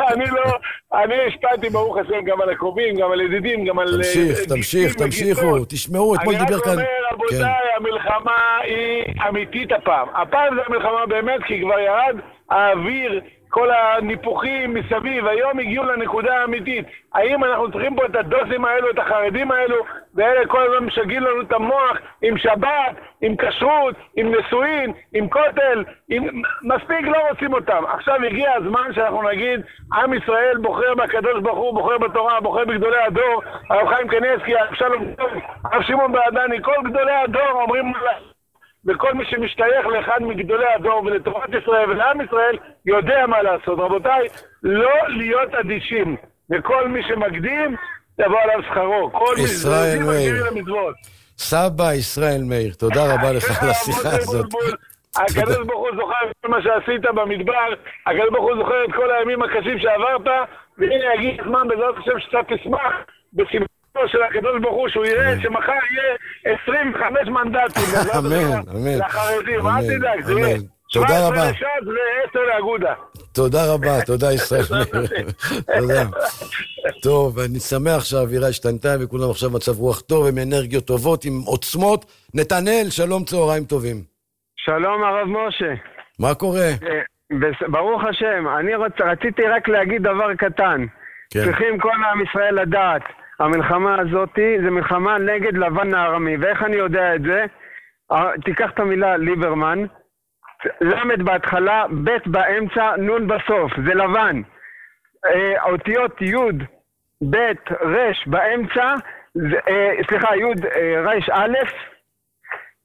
אני השפעתי ברוך השם גם על הקרובים, גם על ידידים, גם על... תמשיכו, תשמעו, אתמול דיבר כאן... אני רק אומר, רבותיי, המלחמה היא אמיתית הפעם. הפעם זה המלחמה באמת, כי כבר ירד האוויר, כל הניפוחים מסביב, היום הגיעו לנקודה האמיתית. האם אנחנו צריכים פה את הדוסים האלו, את החרדים האלו, ואלה כל הזמן משגעים לנו את המוח עם שבת, עם כשרות, עם נישואין, עם כותל, מספיק לא רוצים אותם. עכשיו הגיע הזמן שאנחנו נגיד, עם ישראל בוחר בקדוש ברוך הוא, בוחר בתורה, בוחר בגדולי הדור, הרב חיים קניאסקי, הרב שלום טוב, הרב שמעון בעדני, כל גדולי הדור אומרים וכל מי שמשתייך לאחד מגדולי הדור ולתורת ישראל ולעם ישראל יודע מה לעשות. רבותיי, לא להיות אדישים, וכל מי שמקדים יבוא עליו שכרו. כל מי שמקדים למצוות. סבא ישראל מאיר, תודה רבה לך על השיחה הזאת. הקדוש ברוך הוא זוכר את מה שעשית במדבר, הקדוש ברוך הוא זוכר את כל הימים הקשים שעברת, והנה יגיע הזמן בעזרת השם שאתה תשמח בשמחה של הקדוש ברוך הוא, שהוא יראה שמחר יהיה 25 מנדטים אמן, לחרדים, אל תדאג, זה יהיה תודה רבה. 17 לש"ס ו10 לאגודה. תודה רבה, תודה ישראל מאיר. תודה. טוב, אני שמח שהאווירה השתנתה וכולם עכשיו מצב רוח טוב, עם אנרגיות טובות, עם עוצמות. נתנאל, שלום, צהריים טובים. שלום הרב משה. מה קורה? ברוך השם, אני רציתי רק להגיד דבר קטן. צריכים כל עם ישראל לדעת, המלחמה הזאת זה מלחמה נגד לבן הארמי, ואיך אני יודע את זה? תיקח את המילה ליברמן, למד בהתחלה, בית באמצע, נון בסוף, זה לבן. האותיות יוד, בית, רש באמצע, סליחה, יוד, רש א',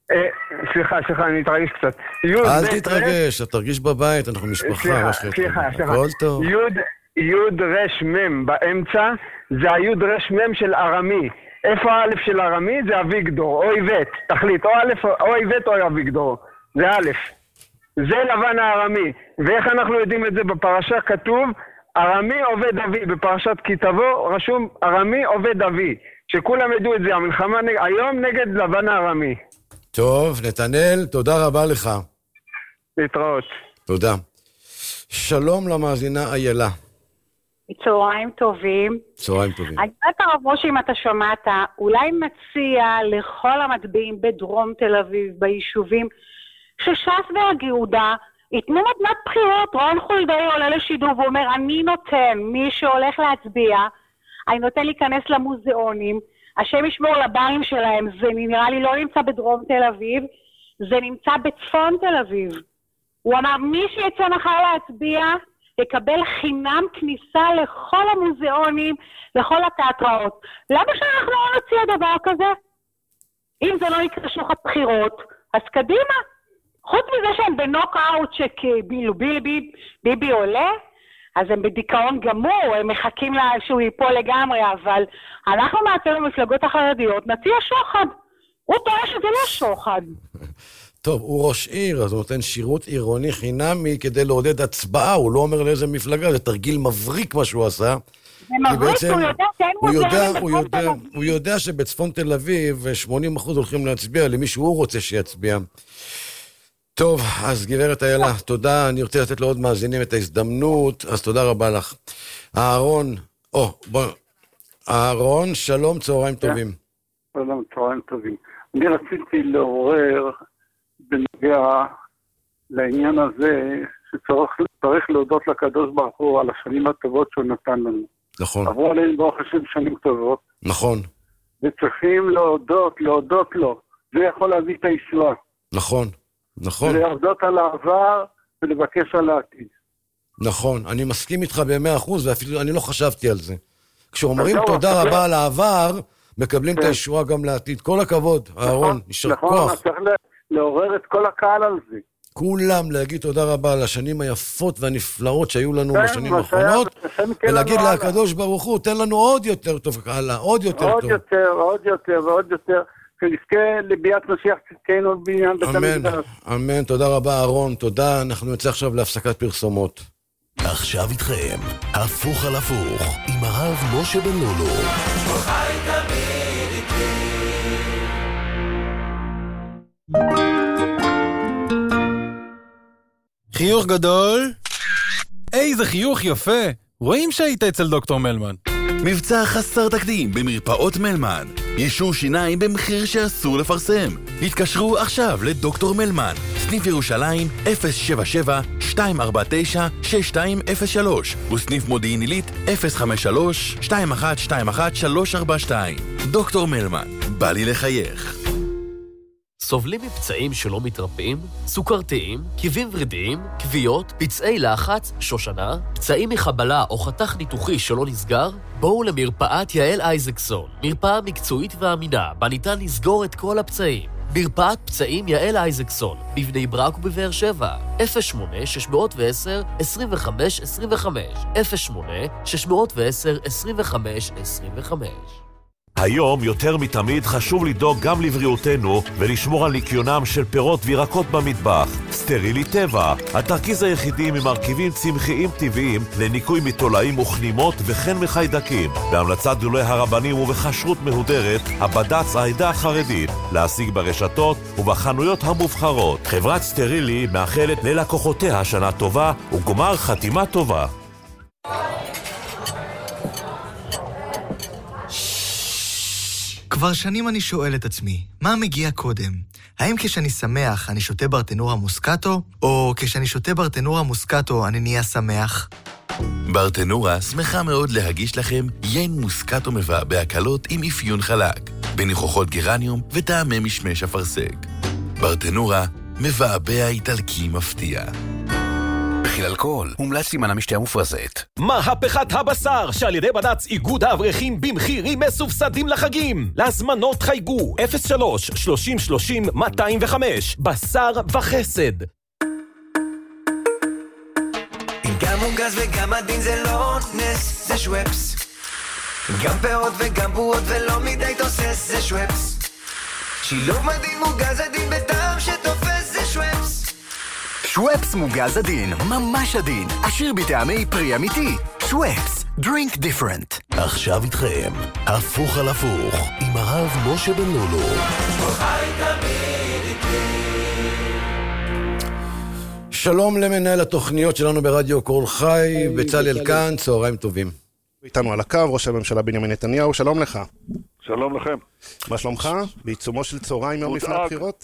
סליחה, אני מתרגש קצת. אל תתרגש, אתה תרגיש בבית, אנחנו משפחה. סליחה. הכל טוב. יוד רש מם באמצע, זה היוד רש מם של ארמי. איפה האלף של ארמי? זה אביגדור, או איבט. תחליט, או איבט או אביגדור. זה א'. זה לבן הארמי. ואיך אנחנו יודעים את זה בפרשה? כתוב, ארמי עובד אבי. בפרשת כי תבוא רשום ארמי עובד אבי. שכולם ידעו את זה, המלחמה היום נגד לבן הארמי. טוב, נתנאל, תודה רבה לך. להתראות. תודה. שלום למאזינה איילה. צהריים טובים. צהריים טובים. אני יודעת הרב משה, אם אתה שמעת, אולי מציע לכל המצביעים בדרום תל אביב, ביישובים, שש"ס והגאודה ייתנו מתנת בחירות. רון חולדאי עולה לשידור ואומר, אני נותן, מי שהולך להצביע, אני נותן להיכנס למוזיאונים, השם ישמור לברים שלהם, זה נראה לי לא נמצא בדרום תל אביב, זה נמצא בצפון תל אביב. הוא אמר, מי שיצא מחר להצביע, יקבל חינם כניסה לכל המוזיאונים, לכל התיאטראות. למה שאנחנו לא נציע דבר כזה? אם זה לא יקרה שוחד בחירות, אז קדימה. חוץ מזה שהם בנוק-אאוט שכאילו ביבי עולה, אז הם בדיכאון גמור, הם מחכים שהוא ייפול לגמרי, אבל אנחנו מעצר במפלגות החרדיות, נציע שוחד. הוא טועה שזה לא שוחד. טוב, הוא ראש עיר, אז הוא נותן שירות עירוני חינמי כדי לעודד הצבעה, הוא לא אומר לאיזה מפלגה, זה תרגיל מבריק מה שהוא עשה. זה מבריק, הוא יודע שאין מוזיאונים בצפון תל אביב. הוא יודע שבצפון תל אביב 80% הולכים להצביע למי שהוא רוצה שיצביע. טוב, אז גברת איילה, תודה, אני רוצה לתת לעוד מאזינים את ההזדמנות, אז תודה רבה לך. אהרון, שלום, צהריים טובים. שלום, צהריים טובים. אני רציתי לעורר בנוגע לעניין הזה, שצריך להודות לקדוש ברוך הוא על השנים הטובות שהוא נתן לנו. נכון. עברו עליהם ברוך השם שנים טובות. נכון. וצריכים להודות לו. זה יכול להביא את הישועה. נכון. להודות על העבר ולבקש על העתיד. נכון, אני מסכים איתך ב100%, ואפילו אני לא חשבתי על זה. כשאומרים תודה רבה על העבר, מקבלים את הישועה גם לעתיד. כל הכבוד, אהרון, יישר כוח. נכון, צריך לעורר את כל הקהל על זה. כולם להגיד תודה רבה על השנים היפות והנפלאות שהיו לנו בשנים האחרונות, ולהגיד לקדוש ברוך הוא, תן לנו עוד יותר טוב, הלאה, עוד יותר טוב. עוד יותר. שנזכה לביאת משיח צדקנו בעניין בית המקדש. אמן, תודה רבה אהרון, תודה, אנחנו נצא עכשיו להפסקת פרסומות. עכשיו איתכם, הפוך על הפוך, עם הרב משה בן לולו. חי תמיד איתי. חיוך גדול. איזה חיוך יפה. רואים שהיית אצל דוקטור מלמן. מבצע חסר תקדים במרפאות מלמן. יישור שיניים במחיר שאסור לפרסם. התקשרו עכשיו לדוקטור מלמן. סניף ירושלים 077-249-6203 וסניף מודיעין עילית 053-2121-342. דוקטור מלמן, בא לי לחייך. סובלים מפצעים שלא מתרפאים? סוכרתיים, כאבים ורידיים, כוויות, פצעי לחץ, שושנה, פצעים מחבלה או חתך ניתוחי שלא נסגר? בואו למרפאת יעל אייזקסון, מרפאה מקצועית ואמינה, בה ניתן לסגור את כל הפצעים. מרפאת פצעים יעל אייזקסון, בבני ברק ובבאר שבע, 08-610-2525, 08-610-2525. היום יותר מתמיד חשוב לדאוג גם לבריאותנו ולשמור על ניקיונם של פירות וירקות במטבח. סטרילי טבע, התרכיז היחידי ממרכיבים צמחיים טבעיים לניקוי מתולעים וכנימות וכן מחיידקים. בהמלצת גדולי הרבנים ובכשרות מהודרת, הבד"ץ העדה החרדית, להשיג ברשתות ובחנויות המובחרות. חברת סטרילי מאחלת ללקוחותיה שנה טובה וגמר חתימה טובה. כבר שנים אני שואל את עצמי, מה מגיע קודם? האם כשאני שמח אני שותה ברטנורה מוסקטו, או כשאני שותה ברטנורה מוסקטו אני נהיה שמח? ברטנורה שמחה מאוד להגיש לכם יין מוסקטו מבעבע קלות עם אפיון חלק, בניחוחות גרניום וטעמי משמש אפרסק. ברטנורה מבעבע איטלקי מפתיע. מכיל אלכוהול. מומלץ להימנע משתייה מופרזת. מהפכת הבשר שעל ידי בד"ץ איגוד האברכים במחירים מסובסדים לחגים. להזמנות חייגו 03-30-30-205. בשר וחסד. גם מוגז וגם עדין זה לא נס, זה שוואפס. גם פירות וגם בועות ולא מדי תוסס, זה שוואפס. שילוב מדהים מוגז עדין בטעם שתופס, זה שוואפס. שוואפס מוגז עדין, ממש עדין, עשיר בטעמי פרי אמיתי. שוואפס, drink different. עכשיו איתכם, הפוך על הפוך, עם הרב משה בן לולו. שלום למנהל התוכניות שלנו ברדיו קול חי, בצלאל כאן, צהריים טובים. איתנו על הקו, ראש הממשלה בנימין נתניהו, שלום לך. שלום לכם. מה שלומך? בעיצומו של צהריים יום לפני הבחירות?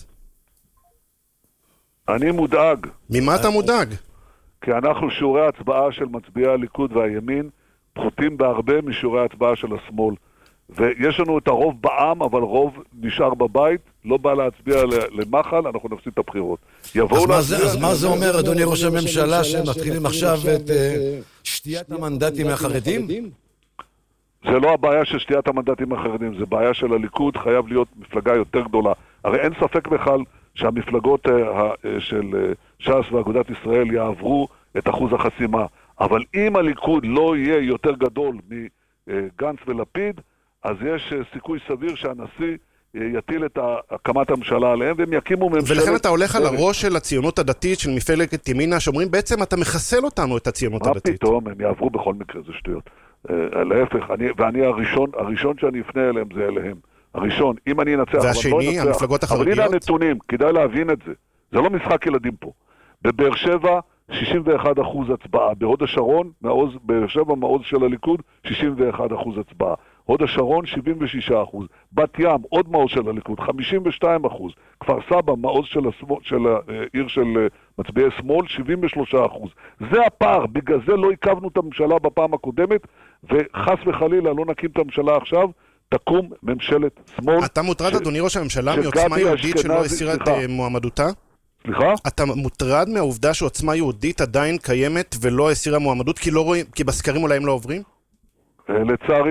אני מודאג. ממה אתה מודאג? כי אנחנו שיעורי ההצבעה של מצביעי הליכוד והימין פחותים בהרבה משיעורי ההצבעה של השמאל. ויש לנו את הרוב בעם, אבל רוב נשאר בבית, לא בא להצביע למחל, אנחנו נפסיד את הבחירות. אז מה זה אומר, אדוני ראש הממשלה, שמתחילים עכשיו את שתיית המנדטים מהחרדים? זה לא הבעיה של שתיית המנדטים מהחרדים, זה בעיה של הליכוד, חייב להיות מפלגה יותר גדולה. הרי אין ספק בכלל שהמפלגות של ש"ס ואגודת ישראל יעברו את אחוז החסימה. אבל אם הליכוד לא יהיה יותר גדול מגנץ ולפיד, אז יש סיכוי סביר שהנשיא יטיל את הקמת הממשלה עליהם, והם יקימו ממשלת... ולכן אתה הולך על הראש של הציונות הדתית, של מפלגת ימינה, שאומרים בעצם אתה מחסל אותנו, את הציונות הדתית. מה פתאום, הם יעברו בכל מקרה, זה שטויות. להפך, ואני הראשון שאני אפנה אליהם זה אליהם. הראשון, אם אני אנצח... והשני, המפלגות החרדיות? אבל הנה הנתונים, כדאי להבין את זה. זה לא משחק ילדים פה. בבאר שבע, 61% הצבעה. בהוד השרון, באר שבע מעוז של הליכוד, 61% הצבעה. הוד השרון 76%, בת ים עוד מעוז של הליכוד 52%, כפר סבא מעוז של העיר של מצביעי שמאל 73%. זה הפער, בגלל זה לא עיכבנו את הממשלה בפעם הקודמת, וחס וחלילה לא נקים את הממשלה עכשיו, תקום ממשלת שמאל. אתה מוטרד אדוני ראש הממשלה מעוצמה יהודית שלא הסירה את מועמדותה? סליחה? אתה מוטרד מהעובדה שעוצמה יהודית עדיין קיימת ולא הסירה מועמדות כי בסקרים אולי הם לא עוברים? לצערי,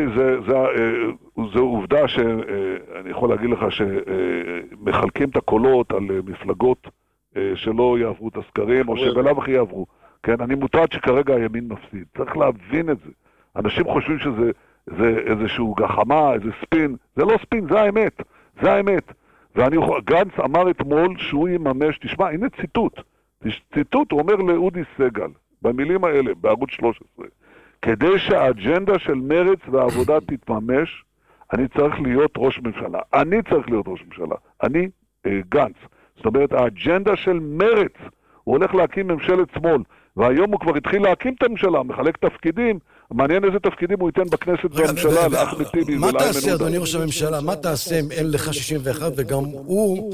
זו עובדה שאני יכול להגיד לך שמחלקים את הקולות על מפלגות שלא יעברו את הסקרים, או שבלאו הכי יעברו. כן, אני מוטרד שכרגע הימין מפסיד. צריך להבין את זה. אנשים חושבים שזה איזשהו גחמה, איזה ספין. זה לא ספין, זה האמת. זה האמת. גנץ אמר אתמול שהוא יממש, תשמע, הנה ציטוט, הוא אומר לאודי סגל, במילים האלה, בערוץ 13, כדי שהאג'נדה של מרץ והעבודה תתממש, אני צריך להיות ראש ממשלה. אני גנץ. זאת אומרת, האג'נדה של מרץ, הוא הולך להקים ממשלת שמאל, והיום הוא כבר התחיל להקים את הממשלה, מחלק תפקידים, מעניין איזה תפקידים הוא ייתן בכנסת והממשלה, לאחמד טיבי. מה תעשה, אדוני ראש הממשלה? מה תעשה אם אין לך 61 וגם הוא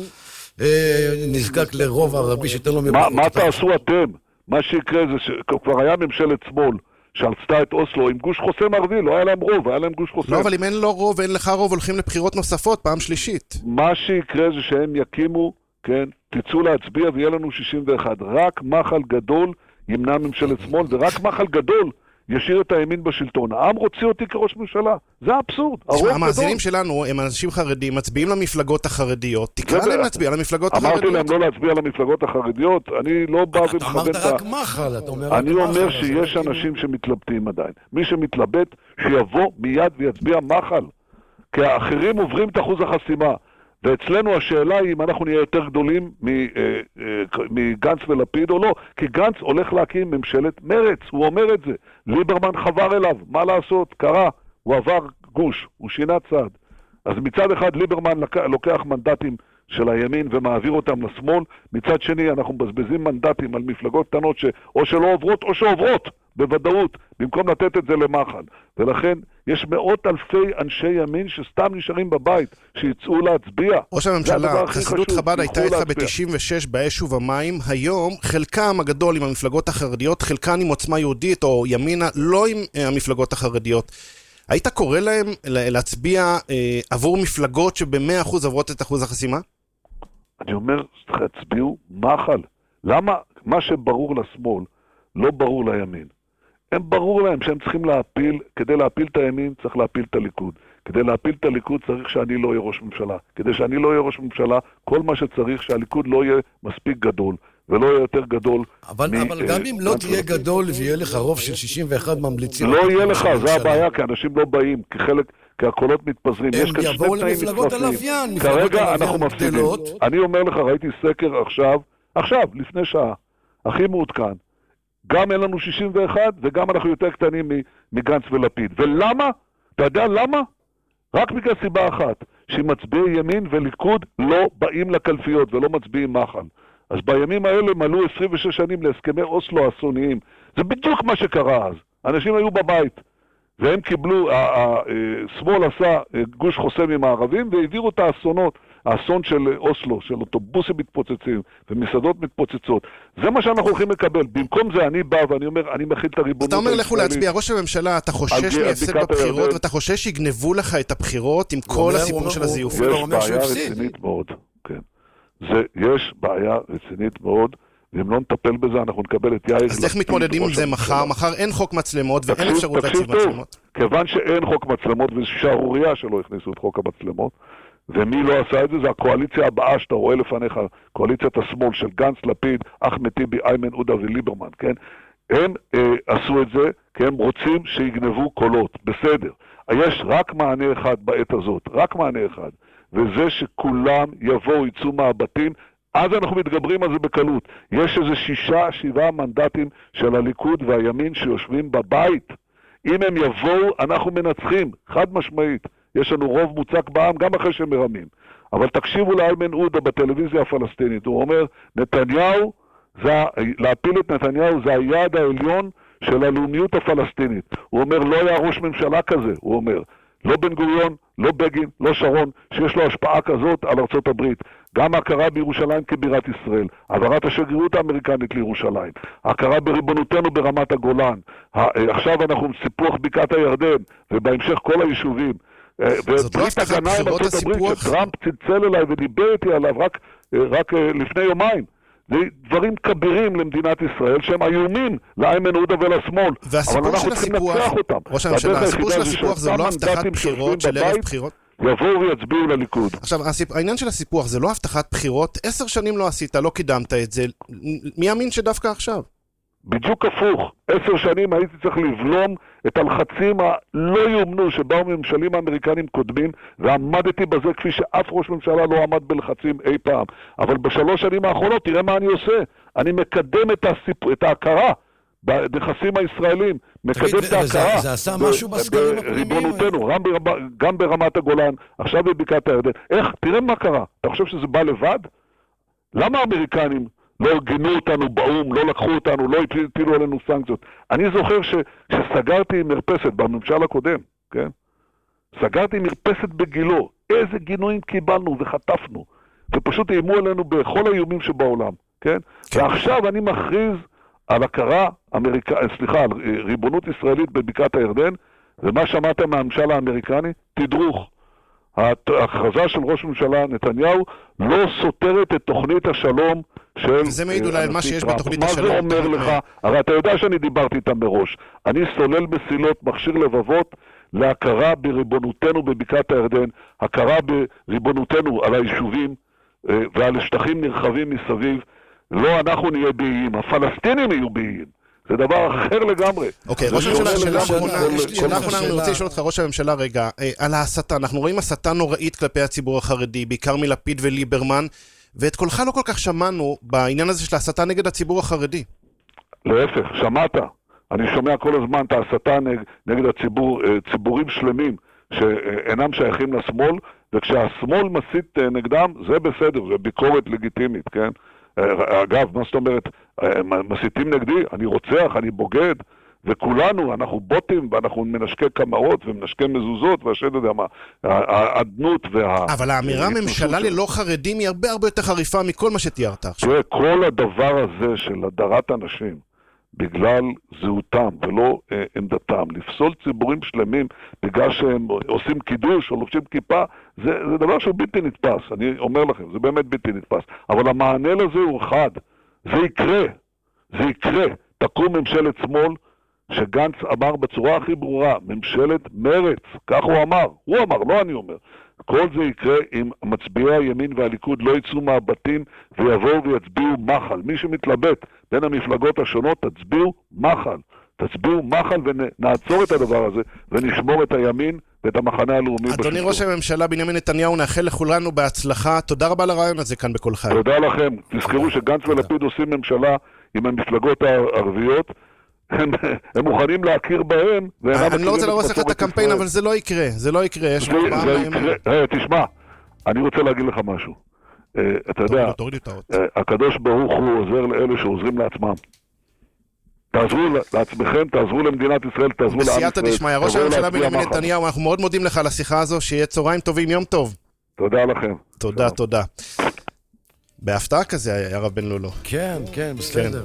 נזקק לרוב ערבי שייתן לו... מה תעשו אתם? מה שיקרה זה שכבר היה ממשלת שמאל, שעשתה את אוסלו עם גוש חוסם ערבי, לא היה להם רוב, היה להם גוש חוסם. לא, אבל אם אין לו רוב ואין לך רוב, הולכים לבחירות נוספות, פעם שלישית. מה שיקרה זה שהם יקימו, כן, תצאו להצביע ויהיה לנו 61. רק מחל גדול ימנע ממשלת שמאל, ורק מחל גדול ישאיר את הימין בשלטון. העם רוצה אותי כראש ממשלה. זה האבסורד. המאזינים שלנו הם אנשים חרדים, מצביעים למפלגות החרדיות. תקרא להם להצביע למפלגות החרדיות. אמרתי להם לא להצביע למפלגות החרדיות. אני לא בא ומכוון... אתה אמרת רק מחל, אתה אומר רק מחל. אני אומר שיש אנשים שמתלבטים עדיין. מי שמתלבט, שיבוא מיד ויצביע מחל. כי האחרים עוברים את אחוז החסימה. ואצלנו השאלה היא אם אנחנו נהיה יותר גדולים מגנץ ולפיד או לא, כי גנץ הולך להקים ממשלת מרץ, הוא אומר את זה. ליברמן חבר אליו, מה לעשות? קרה, הוא עבר גוש, הוא שינה צד. אז מצד אחד ליברמן לוקח מנדטים של הימין ומעביר אותם לשמאל, מצד שני אנחנו מבזבזים מנדטים על מפלגות קטנות או שלא עוברות או שעוברות בוודאות, במקום לתת את זה למחל. ולכן יש מאות אלפי אנשי ימין שסתם נשארים בבית, שיצאו להצביע. ראש הממשלה, חסידות חב"ד הייתה איתך ב-96 באש ובמים, היום חלקם הגדול עם המפלגות החרדיות, חלקן עם עוצמה יהודית או ימינה, לא עם המפלגות החרדיות. היית קורא להם להצביע עבור מפלגות שב-100% עברות את אחוז החסימה? אני אומר, תצביעו מחל. למה? מה שברור לשמאל, לא ברור לימין. הם ברור להם שהם צריכים להפיל, כדי להפיל את הימין צריך להפיל את הליכוד. כדי להפיל את הליכוד צריך שאני לא אהיה ראש ממשלה. כדי שאני לא אהיה ראש ממשלה, כל מה שצריך שהליכוד לא יהיה מספיק גדול, ולא יהיה יותר גדול. אבל גם אם לא תהיה גדול ויהיה לך רוב של 61 ממליצים... לא יהיה לך, זה הבעיה, כי אנשים לא באים, כי הקולות מתפזרים. הם יבואו למפלגות הלוויין, כרגע אנחנו מפסידים. אני אומר לך, ראיתי סקר עכשיו, לפני שעה, הכי מעודכן. גם אין לנו 61, וגם אנחנו יותר קטנים מגנץ ולפיד. ולמה? אתה יודע למה? רק בגלל סיבה אחת, שמצביעי ימין וליכוד לא באים לקלפיות ולא מצביעים מחל. אז בימים האלה מלאו 26 שנים להסכמי אוסלו האסוניים. זה בדיוק מה שקרה אז. אנשים היו בבית, והם קיבלו, השמאל עשה גוש חוסם עם הערבים, והעבירו את האסונות, האסון של אוסלו, של אוטובוסים מתפוצצים, ומסעדות מתפוצצות. זה מה שאנחנו הולכים לקבל. במקום זה אני בא ואני אומר, אני מכיל את הריבונות. אתה אומר לכו להצביע, ראש הממשלה, אתה חושש מהפסד בבחירות, ואתה חושש שיגנבו לך את הבחירות עם כל הסיפור של הזיוף. יש בעיה רצינית מאוד, כן. יש בעיה רצינית מאוד, ואם לא נטפל בזה, אנחנו נקבל את יאיר... אז איך מתמודדים עם זה מחר? מחר אין חוק מצלמות ואין אפשרות להציב מצלמות. כיוון שאין חוק מצלמות, וזו שערוריה שלא הכניסו את חוק המצלמות, ומי לא עשה את זה? זה הקואליציה הבאה שאתה רואה לפניך, קואליציית השמאל של גנץ, לפיד, אחמד טיבי, איימן עודה וליברמן, כן? הם עשו את זה כי הם רוצים שיגנבו קולות, בסדר. יש רק מענה אחד בעת הזאת, רק מענה אחד, וזה שכולם יבואו, יצאו מהבתים, אז אנחנו מתגברים על זה בקלות. יש איזה 6-7 מנדטים של הליכוד והימין שיושבים בבית. אם הם יבואו, אנחנו מנצחים, חד משמעית. יש לנו רוב מוצק בעם, גם אחרי שהם מרמים. אבל תקשיבו לאיימן עודה בטלוויזיה הפלסטינית. הוא אומר, להפיל את נתניהו זה היעד העליון של הלאומיות הפלסטינית. הוא אומר, לא היה ראש ממשלה כזה, הוא אומר. לא בן גוריון, לא בגין, לא שרון, שיש לו השפעה כזאת על ארצות הברית. גם ההכרה בירושלים כבירת ישראל, העברת השגרירות האמריקנית לירושלים, ההכרה בריבונותנו ברמת הגולן, עכשיו אנחנו סיפוח בקעת הירדן, ובהמשך כל היישובים. זאת לא הבטחת בחירות הסיפוח? שטראמפ צלצל אליי ודיבר איתי עליו רק לפני יומיים. זה דברים כבירים למדינת ישראל שהם איומים לאיימן עודה ולשמאל. והסיפור של הסיפוח, ראש הממשלה, הסיפור של הסיפוח זה לא הבטחת בחירות של ערב בחירות? יבואו ויצביעו לליכוד. עכשיו, העניין של הסיפוח זה לא הבטחת בחירות, 10 שנים לא עשית, לא קידמת את זה, מי יאמין שדווקא עכשיו? בדיוק הפוך, 10 שנים הייתי צריך לבלום את הלחצים הלא יאומנו שבאו ממשלים האמריקנים קודמים, ועמדתי בזה כפי שאף ראש ממשלה לא עמד בלחצים אי פעם. אבל ב3 שנים האחרונות, תראה מה אני עושה. אני מקדם את ההכרה בנכסים הישראלים, מקדם את ההכרה. זה עשה משהו בסקרים ריבונותנו, גם ברמת הגולן, עכשיו בבקעת הירדן. תראה מה קרה. אתה חושב שזה בא לבד? למה האמריקנים לא גינו אותנו באום, לא לקחו אותנו, לא הפילו עלינו סנקציות? אני זוכר שסגרתי מרפסת בממשל הקודם, כן? סגרתי מרפסת בגילו. איזה גינויים קיבלנו וחטפנו. ופשוט איימו עלינו בכל האיומים שבעולם, כן? ועכשיו אני מכריז על הכרה על ריבונות ישראלית בבקעת הירדן, ומה שמעתם מהממשל האמריקני? תדרוך. ההכרזה של ראש ממשלה נתניהו לא סותרת את תוכנית השלום של... וזה מעיד אולי על מה שיש בתוכנית השלום. מה זה אומר לך? הרי אתה יודע שאני דיברתי איתם מראש. אני סולל מסילות, מכשיר לבבות, להכרה בריבונותנו בבקעת הירדן, הכרה בריבונותנו על היישובים ועל שטחים נרחבים מסביב. לא אנחנו נהיה באיים, הפלסטינים יהיו באיים. זה דבר אחר לגמרי. אוקיי, ראש הממשלה, שאלה אחרונה, אני רוצה לשאול אותך, ראש הממשלה, רגע, על ההסתה. אנחנו רואים הסתה נוראית כלפי הציבור החרדי, בעיקר מלפיד וליברמן, ואת קולך לא כל כך שמענו בעניין הזה של ההסתה נגד הציבור החרדי. להפך, שמעת. אני שומע כל הזמן את ההסתה נגד הציבור, ציבורים שלמים שאינם שייכים לשמאל, וכשהשמאל מסית נגדם, זה בסדר, זה ביקורת לגיטימית, כן? אגב, מה זאת אומרת, מסיתים נגדי, אני רוצח, אני בוגד, וכולנו, אנחנו בוטים, ואנחנו מנשקי קמרות ומנשקי מזוזות, והשד יודע מה, העדנות אבל האמירה ממשלה ללא חרדים היא הרבה יותר חריפה מכל מה שתיארת עכשיו. כל הדבר הזה של הדרת אנשים, בגלל זהותם ולא עמדתם, לפסול ציבורים שלמים בגלל שהם עושים קידוש או לובשים כיפה, זה דבר שהוא בלתי נתפס, אני אומר לכם, זה באמת בלתי נתפס. אבל המענה לזה הוא אחד, זה יקרה, תקום ממשלת שמאל, שגנץ אמר בצורה הכי ברורה, ממשלת מרץ, כך הוא אמר, לא אני אומר. כל זה יקרה אם מצביעי הימין והליכוד לא יצאו מהבתים ויבואו ויצביעו מחל. מי שמתלבט בין המפלגות השונות, תצביעו מחל ונעצור את הדבר הזה ונשמור את הימין ואת המחנה הלאומי בשלטון. אדוני ראש הממשלה בנימין נתניהו, נאחל לכולנו בהצלחה. תודה רבה לרעיון הזה כאן בכל חי. תודה לכם. תזכרו שגנץ ולפיד עושים ממשלה עם המפלגות הערביות, הם מוכנים להכיר בהם. אני לא רוצה להרוס לך את הקמפיין, אבל זה לא יקרה. זה לא יקרה. תשמע, אני רוצה להגיד לך משהו. אתה יודע, הקדוש ברוך הוא עוזר לאלה שעוזרים לעצמם. תעזרו לעצמכם, תעזרו למדינת ישראל, תעזרו לעם ישראל. בסייעתא דשמיא, ראש הממשלה בנימין נתניהו, אנחנו מאוד מודים לך על השיחה הזו, שיהיה צהריים טובים, יום טוב. תודה לכם. תודה. בהפתעה כזה היה הרב בן לולו. כן, בסדר.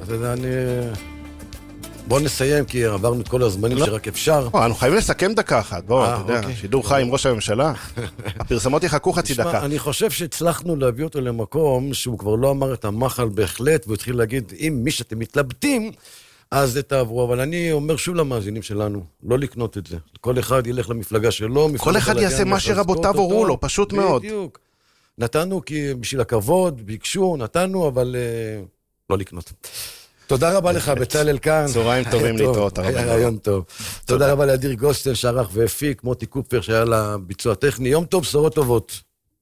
בוא נסיים, כי עברנו את כל הזמנים שרק אפשר. אנחנו חייבים לסכם דקה אחת. בוא, אתה יודע, שידור חי עם ראש הממשלה. הפרסמות יחכו חצי דקה. אני חושב שהצלחנו להביא אותו למקום שהוא כבר לא אמר את המחל בהחלט, והוא התחיל להגיד, אם מי שאתם מתלבטים, אז תעברו. אבל אני אומר שוב למאזינים שלנו, לא לקנות את זה. כל אחד ילך למפלגה שלו. כל אחד יעשה מה שרבותיו הורו לו, פשוט מאוד. בדיוק. נתנו כי בשביל הכבוד, ביקשו, נתנו, אבל לא לקנות. תודה רבה לך, בצלאל כאן. צהריים טובים להתראות. היה רעיון טוב. תודה רבה לאדיר גוסטל, שערך והפיק, מוטי קופר, שהיה לה ביצוע טכני. יום טוב, בשורות טובות.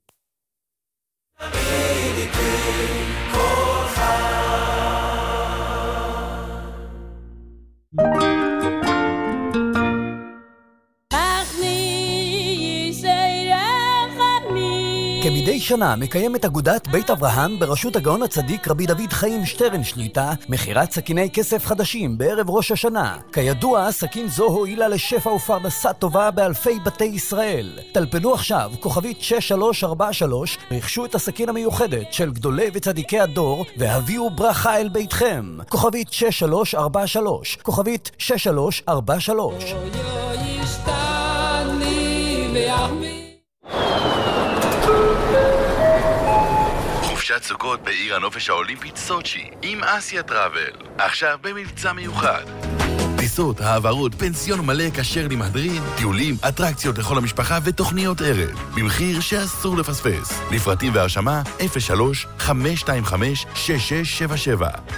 כמדי שנה מקיימת אגודת בית אברהם בראשות הגאון הצדיק רבי דוד חיים שטרן שליטה מכירת סכיני כסף חדשים בערב ראש השנה. כידוע, סכין זו הועילה לשפע ופרנסה טובה באלפי בתי ישראל. טלפנו עכשיו, כוכבית 6343, רכשו את הסכין המיוחדת של גדולי וצדיקי הדור והביאו ברכה אל ביתכם. כוכבית 6343, כוכבית 6343. חופשת סוכות בעיר הנופש האולימפית סוצ'י עם אסיה טראבל, עכשיו במבצע מיוחד. טיסות, העברות, פנסיון מלא כשר למהדרין, טיולים, אטרקציות לכל המשפחה ותוכניות ערב במחיר שאסור לפספס. לפרטים והרשמה 03-525-6677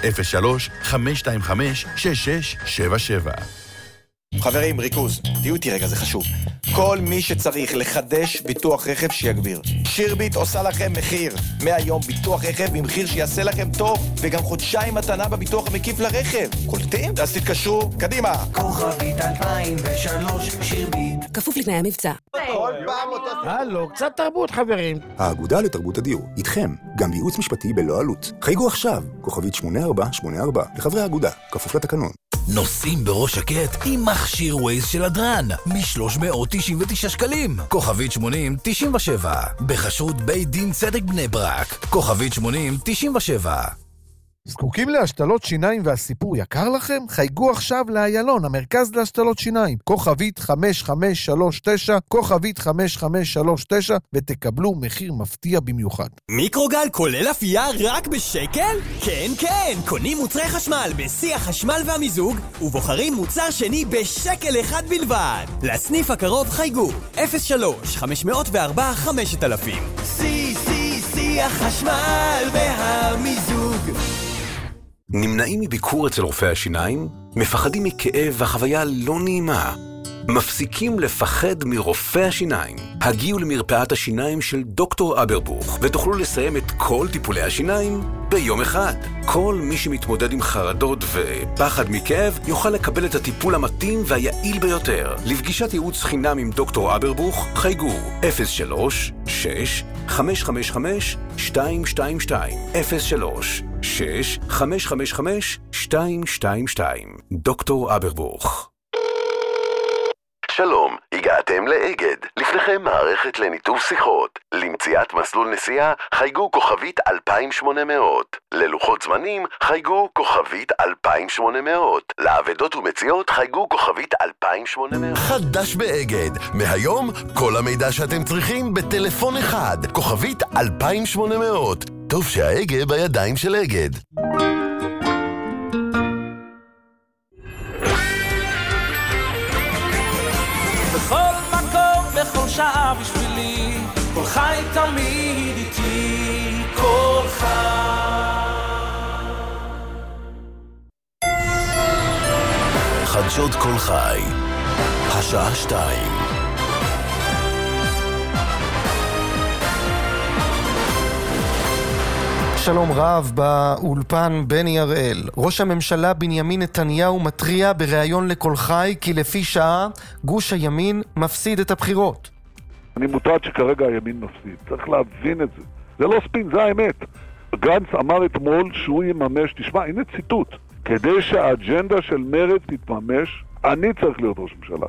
03-525-6677. חברים, ריכוז, תהיו איתי רגע, זה חשוב. כל מי שצריך לחדש ביטוח רכב שיגביר. שירביט עושה לכם מחיר. מהיום ביטוח רכב במחיר שיעשה לכם טוב, וגם חודשיים מתנה בביטוח המקיף לרכב. קולטים? אז תתקשרו, קדימה. כוכבית 2003 שירביט. כפוף לתנאי המבצע. כל פעם אותו... הלו, קצת תרבות חברים. האגודה לתרבות הדיור, איתכם, גם בייעוץ משפטי בלא עלות. חייגו עכשיו, כוכבית 8484, לחברי האגודה, כפוף לתקנון. נוסעים בראש שקט עם מכשיר ווייז של הדרן, מ-399 שקלים. כוכבית 8097, בחשרות בית דין צדק בני ברק. כוכבית 8097. זקוקים להשתלות שיניים והסיפור יקר לכם? חייגו עכשיו לאיילון, המרכז להשתלות שיניים. כוכבית 5539, כוכבית 5539, ותקבלו מחיר מפתיע במיוחד. מיקרוגל כולל אפייה רק בשקל? כן, כן! קונים מוצרי חשמל בשיא החשמל והמיזוג, ובוחרים מוצר שני בשקל אחד בלבד. לסניף הקרוב חייגו 03-504-5000. שיא החשמל והמיזוג. נמנעים מביקור אצל רופא השיניים? מפחדים מכאב והחוויה לא נעימה? מפסיקים לפחד מרופא השיניים? הגיעו למרפאת השיניים של דוקטור אברבוך ותוכלו לסיים את כל טיפולי השיניים ביום אחד. כל מי שמתמודד עם חרדות ופחד מכאב יוכל לקבל את הטיפול המתאים והיעיל ביותר. לפגישת ייעוץ חינם עם דוקטור אברבוך חייגו 03-6-555-222 03-6-555-222 דוקטור אברבוך. שלום, הגעתם לאגד. לפניכם מערכת לניתוב שיחות. למציאת מסלול נסיעה, חייגו כוכבית 2800. ללוחות זמנים, חייגו כוכבית 2800. לעבדות ומציאות, חייגו כוכבית 2800. חדש באגד. מהיום, כל המידע שאתם צריכים בטלפון אחד. כוכבית 2800. טוב שהאגד בידיים של אגד. שעה בשבילי, כל חי תמיד איתי, כל חי. חדשות כל חי, השעה 2. שלום רב, באולפן בני הראל. ראש הממשלה בנימין נתניהו מטריע בריאיון לכל חי כי לפי שעה גוש הימין מפסיד את הבחירות. אני מוטרד שכרגע הימין מפסיד, צריך להבין את זה. זה לא ספין, זה האמת. גנץ אמר אתמול שהוא יממש, תשמע, הנה ציטוט, כדי שהאג'נדה של מרצ תתממש, אני צריך להיות ראש ממשלה.